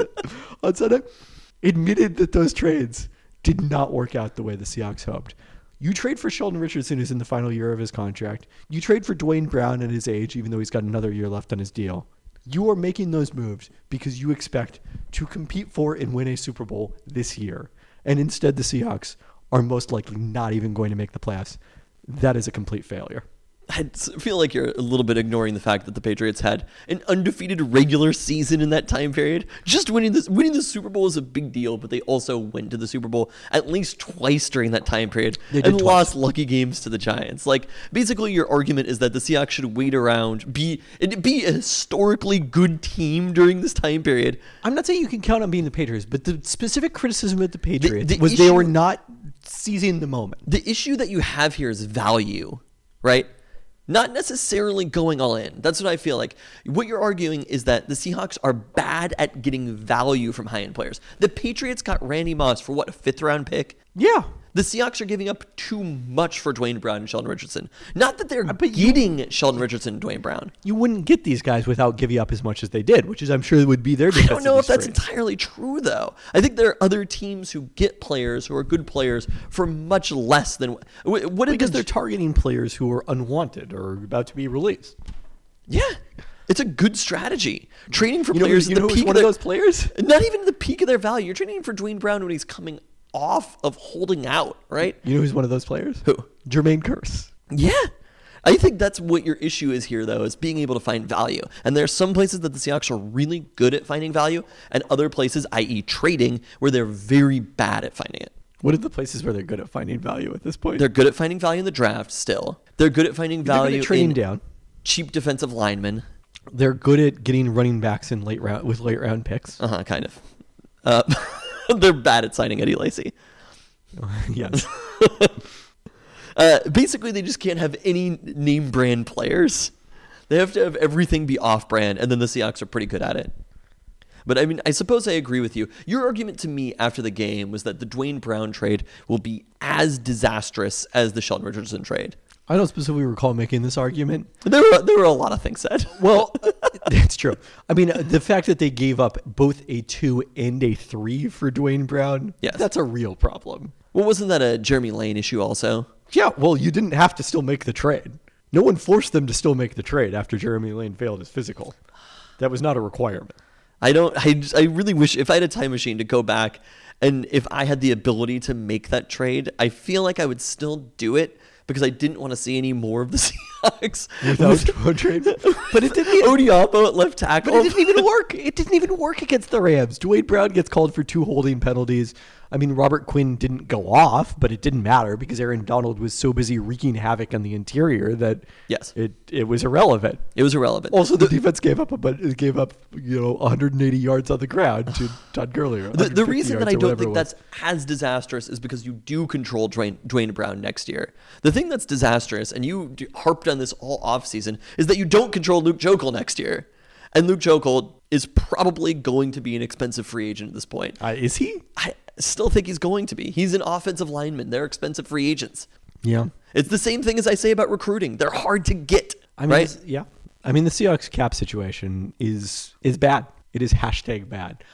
on Sunday, admitted that those trades did not work out the way the Seahawks hoped. You trade for Sheldon Richardson, who's in the final year of his contract. You trade for Dwayne Brown at his age, even though he's got another year left on his deal. You are making those moves because you expect to compete for and win a Super Bowl this year. And instead, the Seahawks are most likely not even going to make the playoffs. That is a complete failure. I feel like you're a little bit ignoring the fact that the Patriots had an undefeated regular season in that time period. Just winning the Super Bowl is a big deal, but they also went to the Super Bowl at least twice during that time period and lost lucky games to the Giants. Like, basically, your argument is that the Seahawks should wait around, be a historically good team during this time period. I'm not saying you can count on being the Patriots, but the specific criticism of the Patriots was they were not seizing the moment. The issue that you have here is value, right? Not necessarily going all in. That's what I feel like. What you're arguing is that the Seahawks are bad at getting value from high-end players. The Patriots got Randy Moss for what, a 5th-round pick? Yeah. The Seahawks are giving up too much for Dwayne Brown and Sheldon Richardson. Not that they're getting Sheldon Richardson and Dwayne Brown. You wouldn't get these guys without giving up as much as they did, which is, I'm sure, would be their defensive I don't know if that's strength. entirely true, though. I think there are other teams who get players who are good players for much less than... Because they're targeting players who are unwanted or about to be released. Yeah. It's a good strategy. Trading for players at the peak of those players? Not even the peak of their value. You're trading for Dwayne Brown when he's coming off of holding out, right? You know who's one of those players? Who? Jermaine Kearse. Yeah. I think that's what your issue is here, though, is being able to find value. And there are some places that the Seahawks are really good at finding value, and other places, i.e. trading, where they're very bad at finding it. What are the places where they're good at finding value at this point? They're good at finding value in the draft still. They're good at finding value trading in down. Cheap defensive linemen. They're good at getting running backs in late round picks. Kind of. They're bad at signing Eddie Lacy. Yes. Basically, they just can't have any name brand players. They have to have everything be off brand, and then the Seahawks are pretty good at it. But I mean, I suppose I agree with you. Your argument to me after the game was that the Dwayne Brown trade will be as disastrous as the Sheldon Richardson trade. I don't specifically recall making this argument. There were a lot of things said. Well, that's true. I mean, the fact that they gave up both a 2 and a 3 for Dwayne Brown, yes, that's a real problem. Well, wasn't that a Jeremy Lane issue also? Yeah, well, you didn't have to still make the trade. No one forced them to still make the trade after Jeremy Lane failed his physical. That was not a requirement. I really wish if I had a time machine to go back and if I had the ability to make that trade, I feel like I would still do it because I didn't want to see any more of the Seahawks. Without a trade. But it didn't Odiapo at left tackle. But it didn't even work. It didn't even work against the Rams. Dwayne Brown gets called for 2 holding penalties. I mean, Robert Quinn didn't go off, but it didn't matter because Aaron Donald was so busy wreaking havoc on the interior that it was irrelevant. It was irrelevant. Also, the defense gave up 180 yards on the ground to Todd Gurley. The reason that I don't think that's as disastrous is because you do control Dwayne Brown next year. The thing that's disastrous, and you harped on this all offseason, is that you don't control Luke Jokel next year. And Luke Jokel is probably going to be an expensive free agent at this point. Is he? I still think he's going to be. He's an offensive lineman. They're expensive free agents. Yeah. It's the same thing as I say about recruiting. They're hard to get, right? The Seahawks cap situation is bad. It is #bad.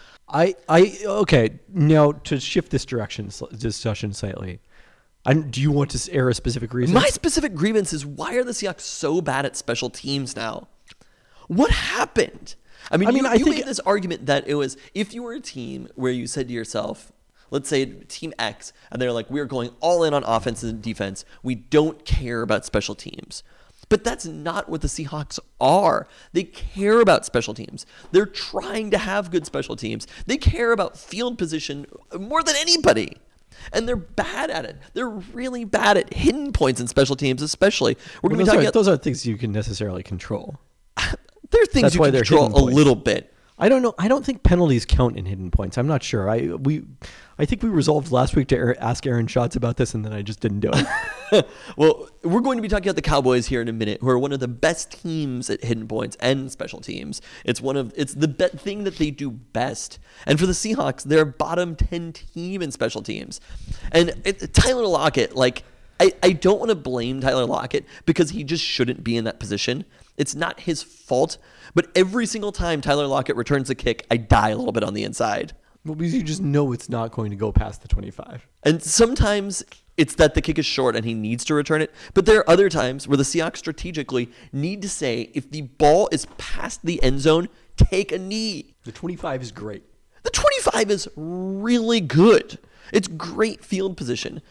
Okay, now to shift this discussion slightly. Do you want to air a specific reason? My specific grievance is, why are the Seahawks so bad at special teams now? What happened? I mean, you made this argument that it was, if you were a team where you said to yourself, let's say Team X, and they're like, we're going all in on offense and defense. We don't care about special teams. But that's not what the Seahawks are. They care about special teams. They're trying to have good special teams. They care about field position more than anybody. And they're bad at it. They're really bad at hidden points in special teams, especially. Those aren't things you can necessarily control. There are things you can control a little bit. I don't know. I don't think penalties count in hidden points. I'm not sure. I think we resolved last week to ask Aaron Schatz about this, and then I just didn't do it. Well, we're going to be talking about the Cowboys here in a minute, who are one of the best teams at hidden points and special teams. It's the thing that they do best. And for the Seahawks, they're a bottom 10 team in special teams. And Tyler Lockett, I don't want to blame Tyler Lockett because he just shouldn't be in that position. It's not his fault, but every single time Tyler Lockett returns a kick, I die a little bit on the inside. Well, because you just know it's not going to go past the 25. And sometimes it's that the kick is short and he needs to return it. But there are other times where the Seahawks strategically need to say, if the ball is past the end zone, take a knee. The 25 is great. The 25 is really good. It's great field position.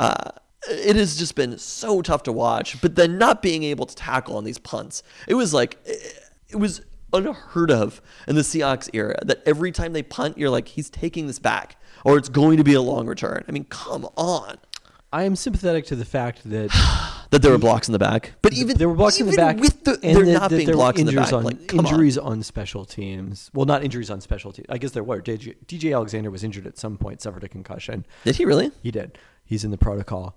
It has just been so tough to watch, but then not being able to tackle on these punts. It was unheard of in the Seahawks era that every time they punt, you're like, he's taking this back, or it's going to be a long return. I mean, come on. I am sympathetic to the fact that there were blocks in the back, but even there were blocks in the back, with there not being blocks in the back. Injuries on special teams. Well, not injuries on special teams. I guess there were. DJ Alexander was injured at some point, suffered a concussion. Did he really? He did. He's in the protocol.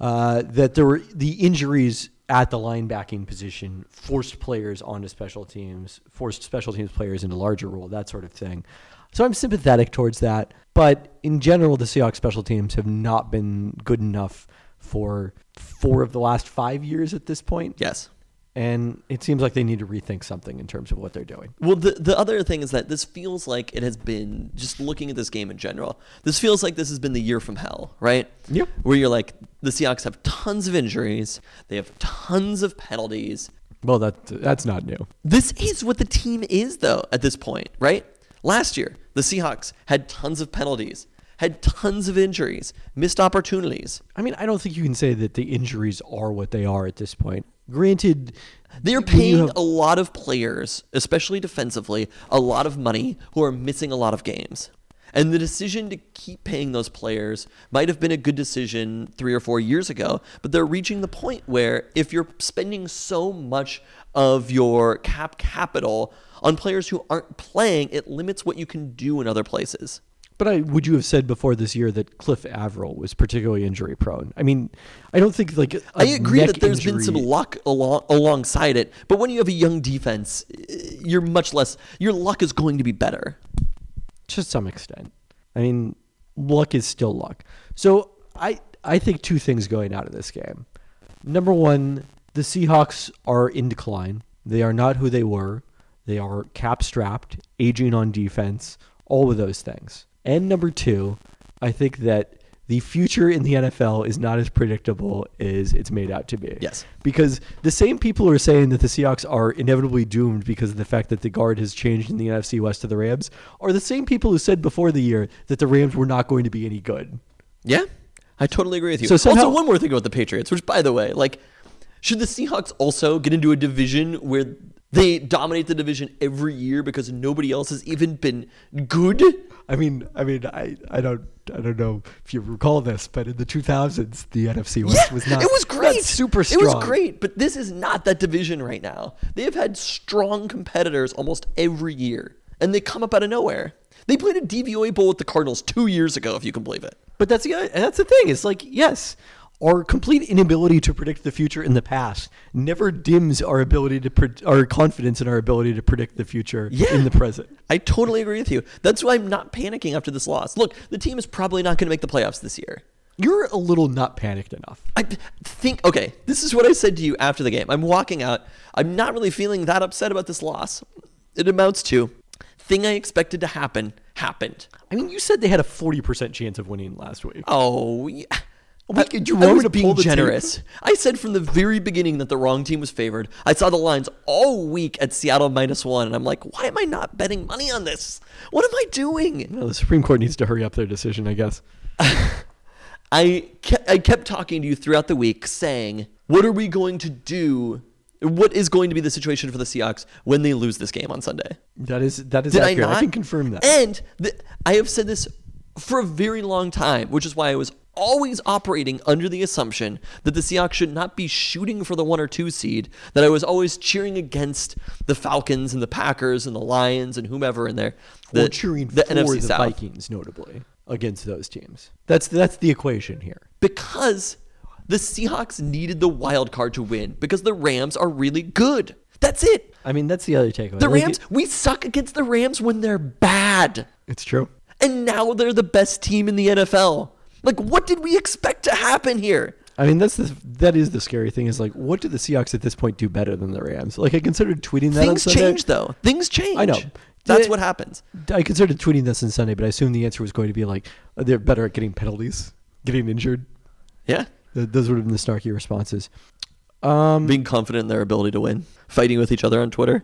That there were the injuries at the linebacking position forced players onto special teams, forced special teams players into larger role, that sort of thing. So I'm sympathetic towards that. But in general, the Seahawks special teams have not been good enough for 4 of the last 5 years at this point. Yes. And it seems like they need to rethink something in terms of what they're doing. Well, the other thing is that this feels like it has been, just looking at this game in general, this feels like this has been the year from hell, right? Yep. Where you're like, the Seahawks have tons of injuries. They have tons of penalties. Well, that's not new. This is what the team is, though, at this point, right? Last year, the Seahawks had tons of penalties, had tons of injuries, missed opportunities. I mean, I don't think you can say that the injuries are what they are at this point. Granted, they're paying a lot of players, especially defensively, a lot of money who are missing a lot of games. And the decision to keep paying those players might have been a good decision 3 or 4 years ago, but they're reaching the point where if you're spending so much of your capital on players who aren't playing, it limits what you can do in other places. But would you have said before this year that Cliff Averill was particularly injury prone? I mean, I don't think I agree that there's been some luck alongside it, but when you have a young defense, your luck is going to be better. To some extent. I mean, luck is still luck. So I think 2 things going out of this game. Number 1, the Seahawks are in decline. They are not who they were. They are cap-strapped, aging on defense, all of those things. And number 2, I think that the future in the NFL is not as predictable as it's made out to be. Yes. Because the same people who are saying that the Seahawks are inevitably doomed because of the fact that the guard has changed in the NFC West to the Rams are the same people who said before the year that the Rams were not going to be any good. Yeah, I totally agree with you. So somehow- also, one more thing about the Patriots, which, by the way, like, should the Seahawks also get into a division where they dominate the division every year because nobody else has even been good? I don't know if you recall this, but in the 2000s, the NFC West was not. It was great. Not super strong. It was great, but this is not that division right now. They have had strong competitors almost every year, and they come up out of nowhere. They played a DVOA Bowl with the Cardinals 2 years ago, if you can believe it. But that's the thing. It's like, yes, our complete inability to predict the future in the past never dims our ability to our confidence in our ability to predict the future in the present. I totally agree with you. That's why I'm not panicking after this loss. Look, the team is probably not going to make the playoffs this year. You're a little not panicked enough. I think, okay, this is what I said to you after the game. I'm walking out. I'm not really feeling that upset about this loss. It amounts to thing I expected to happen happened. I mean, you said they had a 40% chance of winning last week. Oh, yeah. Did you I want me was to being pull the generous. I said from the very beginning that the wrong team was favored. I saw the lines all week at Seattle -1, and I'm like, why am I not betting money on this? What am I doing? Well, the Supreme Court needs to hurry up their decision, I guess. I kept talking to you throughout the week saying, what are we going to do? What is going to be the situation for the Seahawks when they lose this game on Sunday? That is Did accurate. I not? I can confirm that. And I have said this for a very long time, which is why I was always operating under the assumption that the Seahawks should not be shooting for the 1 or 2 seed, that I was always cheering against the Falcons and the Packers and the Lions and whomever in there. Or cheering the for NFC the South. Vikings, notably, against those teams. That's the equation here. Because the Seahawks needed the wild card to win because the Rams are really good. That's it. I mean, that's the other takeaway. The Like, Rams, we suck against the Rams when they're bad. it's true. And now they're the best team in the NFL. Like, what did we expect to happen here? I mean, that is the scary thing is like, what do the Seahawks at this point do better than the Rams? Like, I considered tweeting that on Things Sunday. change, though. Things change. I know. That's what happens. I considered tweeting this on Sunday, but I assumed the answer was going to be like, they're better at getting penalties, getting injured. Yeah. Those would have been the snarky responses. Being confident in their ability to win. Fighting with each other on Twitter.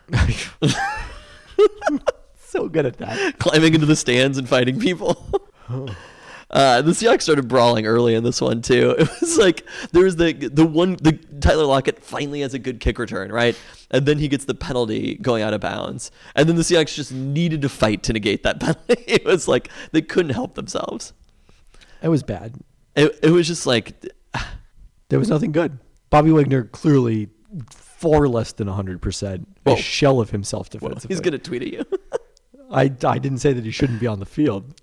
So good at that. Climbing into the stands and fighting people. The Seahawks started brawling early in this one too. It was like there was the Tyler Lockett finally has a good kick return, right? And then he gets the penalty going out of bounds. And then the Seahawks just needed to fight to negate that penalty. It was like they couldn't help themselves. It was bad. It was just like There was nothing good. Bobby Wagner clearly far less than 100%. Whoa. A shell of himself defensively. he's gonna tweet at you. I didn't say that he shouldn't be on the field.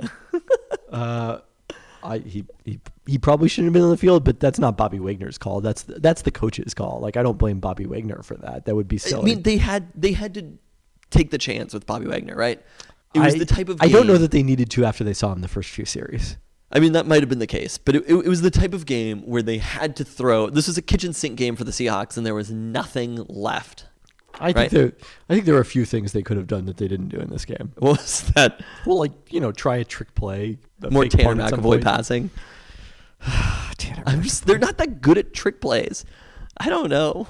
He probably shouldn't have been on the field, but that's not Bobby Wagner's call. That's the coach's call. Like, I don't blame Bobby Wagner for that. That would be silly. I mean, they had to take the chance with Bobby Wagner, right? It was the type of game. I don't know that they needed to after they saw him the first few series. I mean, that might have been the case, but it was the type of game where they had to throw. This was a kitchen sink game for the Seahawks, and there was nothing left. I think there were a few things they could have done that they didn't do in this game. What was that? Well, like, try a trick play. More Tanner McAvoy passing. Tanner. They're not that good at trick plays. I don't know.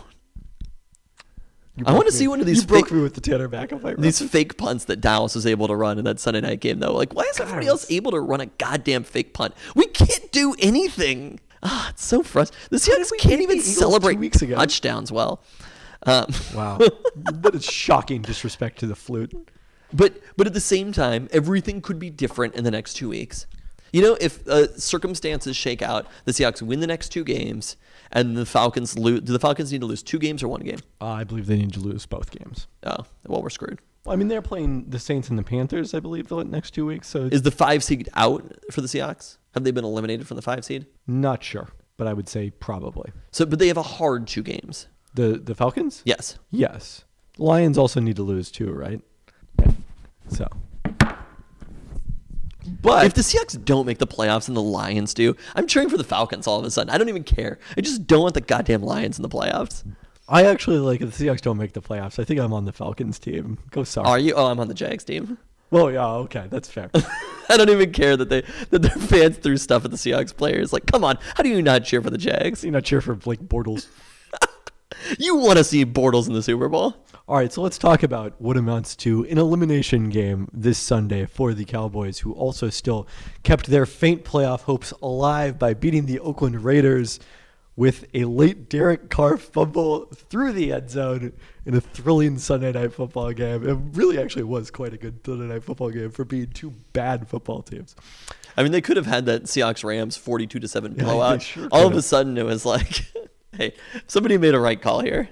I want to see one of these You broke me with the Tanner McAvoy. these fake punts that Dallas was able to run in that Sunday night game, though. Like, why is everybody else able to run a goddamn fake punt? We can't do anything. It's so frustrating. The Seahawks can't even celebrate 2 weeks ago? touchdowns well. Wow. That is shocking disrespect to the flute. But at the same time, everything could be different in the next 2 weeks. If circumstances shake out, the Seahawks win the next 2 games, and the Falcons lose. Do the Falcons need to lose 2 games or 1 game? I believe they need to lose both games. Oh, well, we're screwed. I mean, they're playing the Saints and the Panthers, I believe, the next 2 weeks. So Is the 5 seed out for the Seahawks? Have they been eliminated from the 5 seed? not sure, but I would say probably. But they have a hard 2 games. The Falcons? Yes. Yes. Lions also need to lose too, right? So. But If the Seahawks don't make the playoffs and the Lions do, I'm cheering for the Falcons all of a sudden. I don't even care. I just don't want the goddamn Lions in the playoffs. I actually like if the Seahawks don't make the playoffs. I think I'm on the Falcons team. Go Sox. Are you? Oh, I'm on the Jags team. Well, yeah, okay, that's fair. I don't even care that their fans threw stuff at the Seahawks players. Like, come on, how do you not cheer for the Jags? You not cheer for Blake Bortles. You want to see Bortles in the Super Bowl? All right, so let's talk about what amounts to an elimination game this Sunday for the Cowboys, who also still kept their faint playoff hopes alive by beating the Oakland Raiders with a late Derek Carr fumble through the end zone in a thrilling Sunday Night Football game. It really actually was quite a good Sunday Night Football game for being two bad football teams. I mean, they could have had that Seahawks-Rams 42-7 Yeah, blowout. they sure All of could've. a sudden, it was like, hey, somebody made a right call here.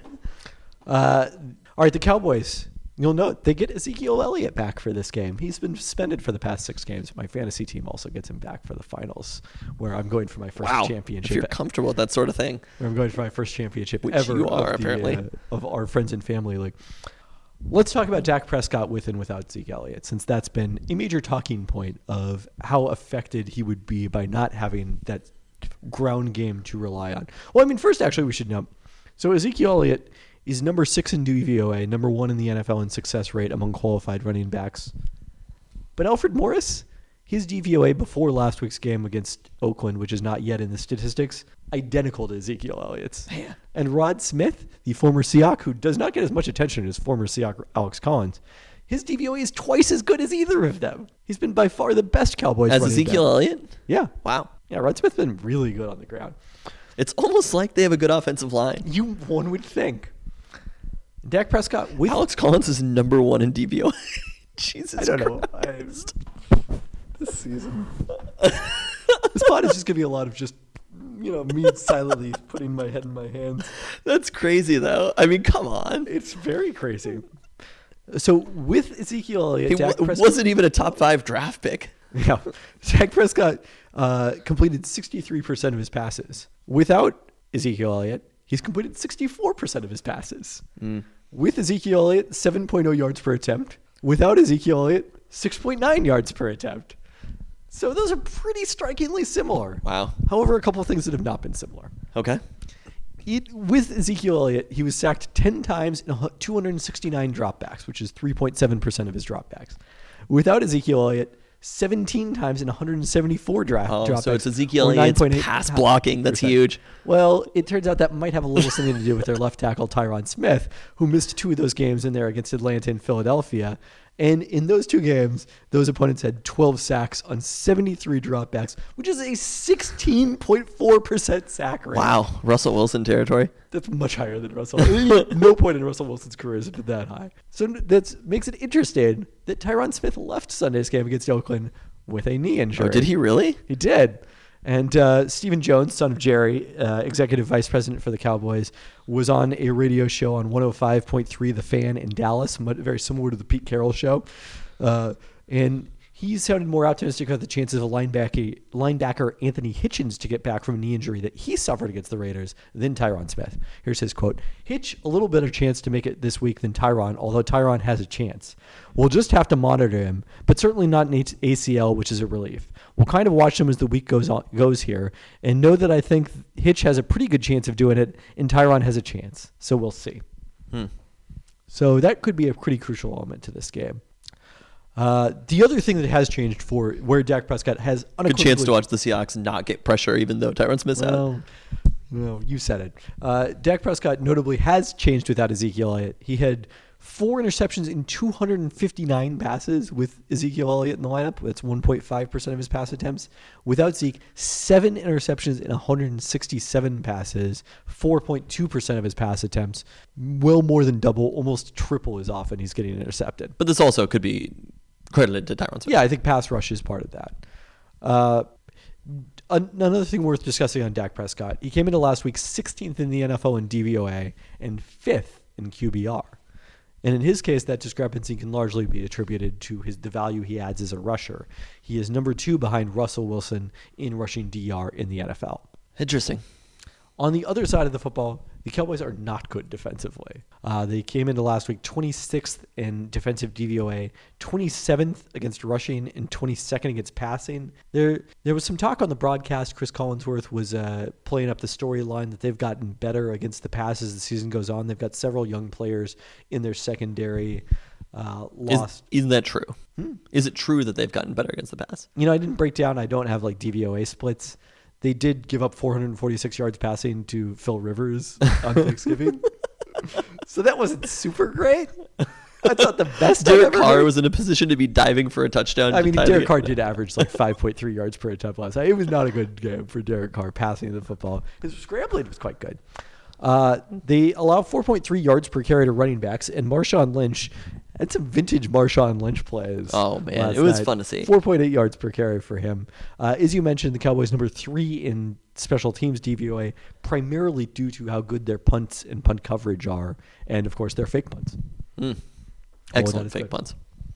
All right, the Cowboys, you'll note, they get Ezekiel Elliott back for this game. He's been suspended for the past 6 games. My fantasy team also gets him back for the finals, where I'm going for my first Wow, championship. if you're comfortable with that sort of thing. I'm going for my first championship Which ever you are, of, apparently. Of our friends and family league. Let's talk about Dak Prescott with and without Zeke Elliott, since that's been a major talking point of how affected he would be by not having that ground game to rely on. Well, I mean, first, actually, we should know. So Ezekiel Elliott is number 6 in DVOA, number 1 in the NFL in success rate among qualified running backs. But Alfred Morris, his DVOA before last week's game against Oakland, which is not yet in the statistics, identical to Ezekiel Elliott's. Man. And Rod Smith, the former Seahawk, who does not get as much attention as former Seahawk Alex Collins, his DVOA is twice as good as either of them. He's been by far the best Cowboys As running Ezekiel back. Elliott? Yeah. Wow. Yeah, Rod Smith's been really good on the ground. It's almost like they have a good offensive line. One would think. Dak Prescott with Alex Collins is number 1 in DVOA. Jesus I don't know. Christ. This season. This pod is just going to be a lot of just, me silently putting my head in my hands. That's crazy, though. I mean, come on. It's very crazy. So with Ezekiel Elliott, He Dak Prescott, wasn't even a top 5 draft pick. yeah, Dak Prescott completed 63% of his passes. Without Ezekiel Elliott, he's completed 64% of his passes. With Ezekiel Elliott, 7.0 yards per attempt. Without Ezekiel Elliott, 6.9 yards per attempt. So those are pretty strikingly similar. Wow. However, a couple of things that have not been similar. Okay. With Ezekiel Elliott, he was sacked 10 times in 269 dropbacks, which is 3.7% of his dropbacks. Without Ezekiel Elliott, 17 times in 174 dropbacks. So it's Ezekiel or Elliott's 9.8%. pass blocking. That's huge. Well, it turns out that might have a little something to do with their left tackle, Tyron Smith, who missed 2 of those games in there against Atlanta and Philadelphia. And in those 2 games, those opponents had 12 sacks on 73 dropbacks, which is a 16.4% sack rate. Wow. Russell Wilson territory. That's much higher than Russell. No point in Russell Wilson's career has been that high. So that makes it interesting that Tyron Smith left Sunday's game against Oakland with a knee injury. Oh, did he really? He did. And Stephen Jones, son of Jerry, executive vice president for the Cowboys, was on a radio show on 105.3 The Fan in Dallas, very similar to the Pete Carroll show. And he sounded more optimistic about the chances of linebacker Anthony Hitchens to get back from a knee injury that he suffered against the Raiders than Tyron Smith. Here's his quote. Hitch, a little better chance to make it this week than Tyron, although Tyron has a chance. We'll just have to monitor him, but certainly not an ACL, which is a relief. We'll kind of watch him as the week goes here and know that I think Hitch has a pretty good chance of doing it and Tyron has a chance. So we'll see. So that could be a pretty crucial element to this game. The other thing that has changed for where Dak Prescott has Good unequivocally... chance to watch the Seahawks not get pressure, even though Tyron Smith's out. Well, no, you said it. Dak Prescott notably has changed without Ezekiel Elliott. He had 4 interceptions in 259 passes with Ezekiel Elliott in the lineup. That's 1.5% of his pass attempts. Without Zeke, 7 interceptions in 167 passes, 4.2% of his pass attempts. Well more than double, almost triple as often he's getting intercepted. But this also could be credited to Tyron Smith. Yeah, I think pass rush is part of that. Another thing worth discussing on Dak Prescott, he came into last week 16th in the NFL in DVOA and 5th in QBR. And in his case, that discrepancy can largely be attributed to the value he adds as a rusher. He is number 2 behind Russell Wilson in rushing DR in the NFL. Interesting. On the other side of the football, the Cowboys are not good defensively. They came into last week 26th in defensive DVOA, 27th against rushing, and 22nd against passing. There was some talk on the broadcast. Chris Collinsworth was playing up the storyline that they've gotten better against the pass as the season goes on. They've got several young players in their secondary. lost. Isn't that true? Is it true that they've gotten better against the pass? I didn't break down. I don't have like DVOA splits. They did give up 446 yards passing to Phil Rivers on Thanksgiving. So that wasn't super great. That's not the best. Derek Carr was in a position to be diving for a touchdown. I mean, Derek Carr did average like 5.3 yards per attempt last night. It was not a good game for Derek Carr passing the football. His scrambling was quite good. They allow 4.3 yards per carry to running backs, and Marshawn Lynch had some vintage Marshawn Lynch plays. Oh, man. last It was night. fun to see. 4.8 yards per carry for him. As you mentioned, the Cowboys number 3 in special teams DVOA, primarily due to how good their punts and punt coverage are, and of course their fake punts. Excellent fake good. punts.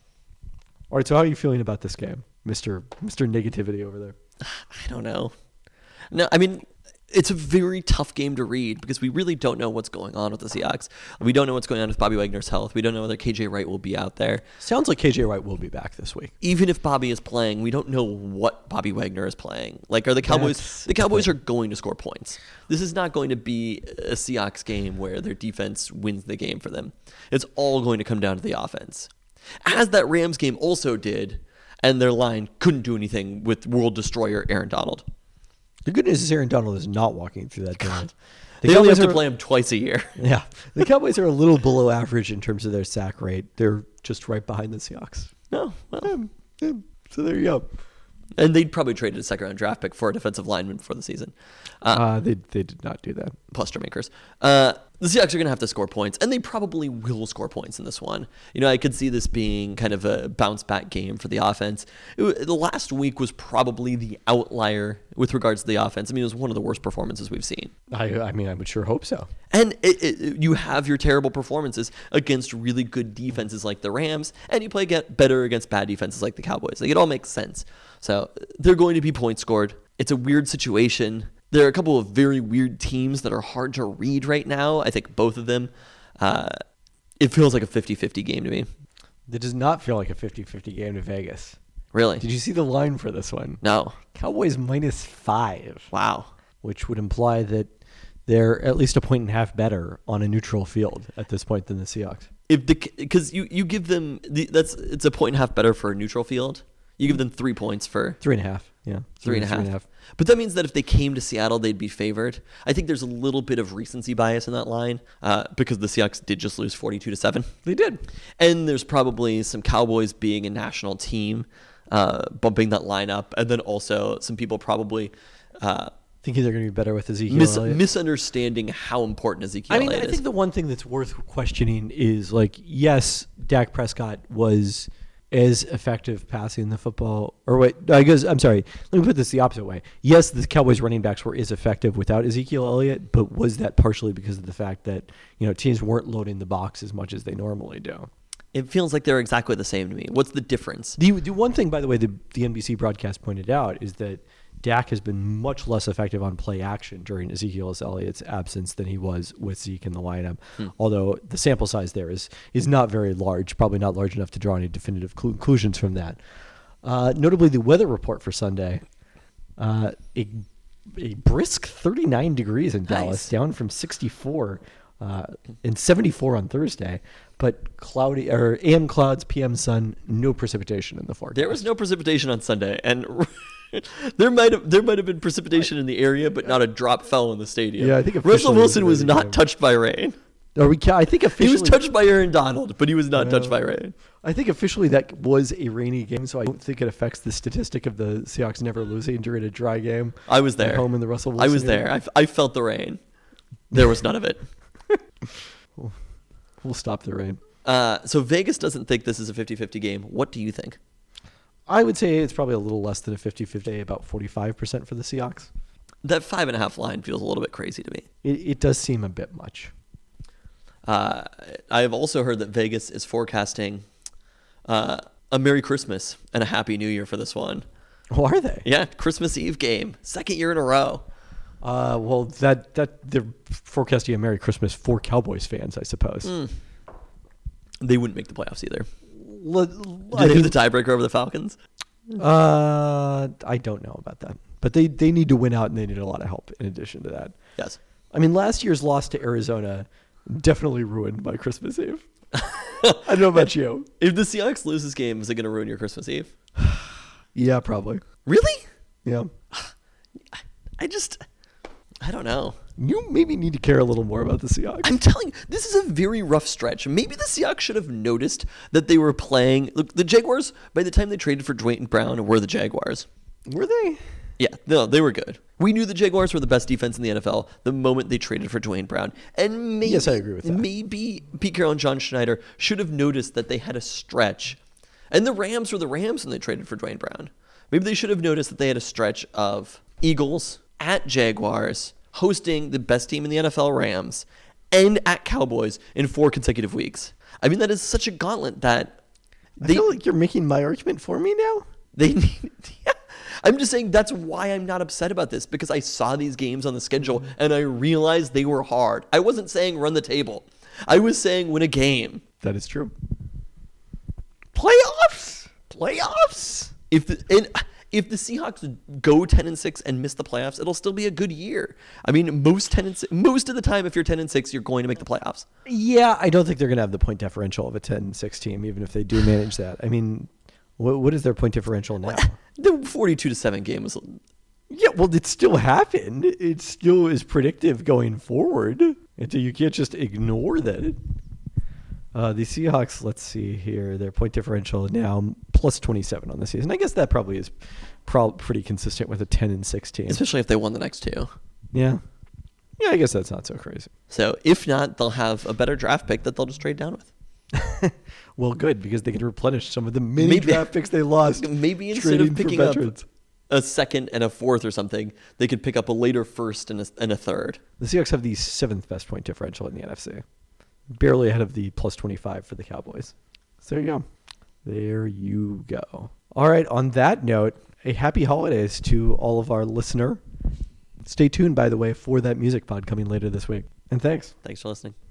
All right, so how are you feeling about this game, Mr. Negativity over there? I don't know. No, I mean, it's a very tough game to read because we really don't know what's going on with the Seahawks. We don't know what's going on with Bobby Wagner's health. We don't know whether KJ Wright will be out there. Sounds like KJ Wright will be back this week. Even if Bobby is playing, we don't know what Bobby Wagner is playing. Like, are the Cowboys? That's The Cowboys are going to score points. This is not going to be a Seahawks game where their defense wins the game for them. It's all going to come down to the offense, as that Rams game also did, and their line couldn't do anything with World Destroyer Aaron Donald. The good news is Aaron Donald is not walking through that door. They only have to play him twice a year. Yeah. The Cowboys are a little below average in terms of their sack rate. They're just right behind the Seahawks. No, well, So there you go. and they'd probably traded a second-round draft pick for a defensive lineman for the season. They did not do that. Cluster makers. The Seahawks are going to have to score points, and they probably will score points in this one. I could see this being kind of a bounce-back game for the offense. The last week was probably the outlier with regards to the offense. I mean, it was one of the worst performances we've seen. I mean, I would sure hope so. And you have your terrible performances against really good defenses like the Rams, and you play better against bad defenses like the Cowboys. Like, it all makes sense. So they're going to be points scored. It's a weird situation. There are a couple of very weird teams that are hard to read right now. I think both of them. It feels like a 50-50 game to me. It does not feel like a 50-50 game to Vegas. Really? Did you see the line for this one? No. Cowboys -5. Wow. Which would imply that they're at least a point and a half better on a neutral field at this point than the Seahawks. Because you give them it's a point and a half better for a neutral field. You give them 3 points for 3.5. Yeah. 3.5. But that means that if they came to Seattle, they'd be favored. I think there's a little bit of recency bias in that line because the Seahawks did just lose 42-7. They did. And there's probably some Cowboys being a national team bumping that line up. And then also some people probably Thinking they're going to be better with Ezekiel Elliott. misunderstanding how important Ezekiel Elliott I is. think the one thing that's worth questioning is, like, yes, Dak Prescott was as effective passing the football, or wait, I'm sorry, let me put this the opposite way. Yes, the Cowboys running backs were as effective without Ezekiel Elliott, but was that partially because of the fact that, teams weren't loading the box as much as they normally do? It feels like they're exactly the same to me. What's the difference? The one thing, by the way, the NBC broadcast pointed out is that Dak has been much less effective on play action during Ezekiel Elliott's absence than he was with Zeke in the lineup. Although the sample size there is not very large, probably not large enough to draw any definitive conclusions from that. Notably, the weather report for Sunday, a brisk 39 degrees in Dallas, down from 64 and 74 on Thursday, but cloudy or AM clouds, PM sun, no precipitation in the forecast. There was no precipitation on Sunday, and there might have been precipitation in the area, but not a drop fell in the stadium. Yeah, I think Russell officially Wilson it was was a not game. touched by rain. I think officially He was touched by Aaron Donald, but he was not touched by rain. I think officially that was a rainy game, so I don't think it affects the statistic of the Seahawks never losing during a dry game. I was there. At home in the Russell Wilson I was area. there. I felt the rain. There was none of it. We'll stop the rain. So Vegas doesn't think this is a 50-50 game. What do you think? I would say it's probably a little less than a 50-50, about 45% for the Seahawks. That 5.5 line feels a little bit crazy to me. It does seem a bit much. I have also heard that Vegas is forecasting a Merry Christmas and a Happy New Year for this one. Oh, are they? Yeah, Christmas Eve game, second year in a row. Well, that they're forecasting a Merry Christmas for Cowboys fans, I suppose. They wouldn't make the playoffs either. I They're the tiebreaker over the Falcons. I don't know about that, but they need to win out, and they need a lot of help in addition to that. Yes. I mean, last year's loss to Arizona definitely ruined my Christmas Eve. I don't know about you. If the Seahawks lose this game, is it going to ruin your Christmas Eve? Yeah, probably. Really? Yeah. I don't know. You maybe need to care a little more about the Seahawks. I'm telling you, this is a very rough stretch. Maybe the Seahawks should have noticed that they were playing. Look, the Jaguars, by the time they traded for Dwayne Brown, were the Jaguars. Were they? Yeah, no, they were good. We knew the Jaguars were the best defense in the NFL the moment they traded for Dwayne Brown. And maybe, yes, I agree with that. Maybe Pete Carroll and John Schneider should have noticed that they had a stretch. And the Rams were the Rams when they traded for Dwayne Brown. Maybe they should have noticed that they had a stretch of Eagles, at Jaguars, hosting the best team in the NFL, Rams, and at Cowboys in 4 consecutive weeks. I mean, that is such a gauntlet that I feel like you're making my argument for me now. They need. Yeah. I'm just saying that's why I'm not upset about this, because I saw these games on the schedule and I realized they were hard. I wasn't saying run the table. I was saying win a game. That is true. Playoffs. If the Seahawks go 10-6 and miss the playoffs, it'll still be a good year. I mean, most of the time, if you're 10-6, you're going to make the playoffs. Yeah, I don't think they're going to have the point differential of a 10-6 team, even if they do manage that. I mean, what is their point differential now? The 42-7 game was. Yeah, well, it still happened. It still is predictive going forward. You can't just ignore that. The Seahawks, let's see here, their point differential now plus 27 on the season. I guess that probably is pretty consistent with a 10-6 team. Especially if they won the next 2. Yeah. Yeah, I guess that's not so crazy. So if not, they'll have a better draft pick that they'll just trade down with. Well, good, because they can replenish some of the many draft picks they lost. Maybe instead trading of picking up a second and a fourth or something, they could pick up a later first and a third. The Seahawks have the 7th best point differential in the NFC. Barely ahead of the plus 25 for the Cowboys. So there you go. All right, on that note, a happy holidays to all of our listener. Stay tuned, by the way, for that music pod coming later this week. And thanks. Thanks for listening.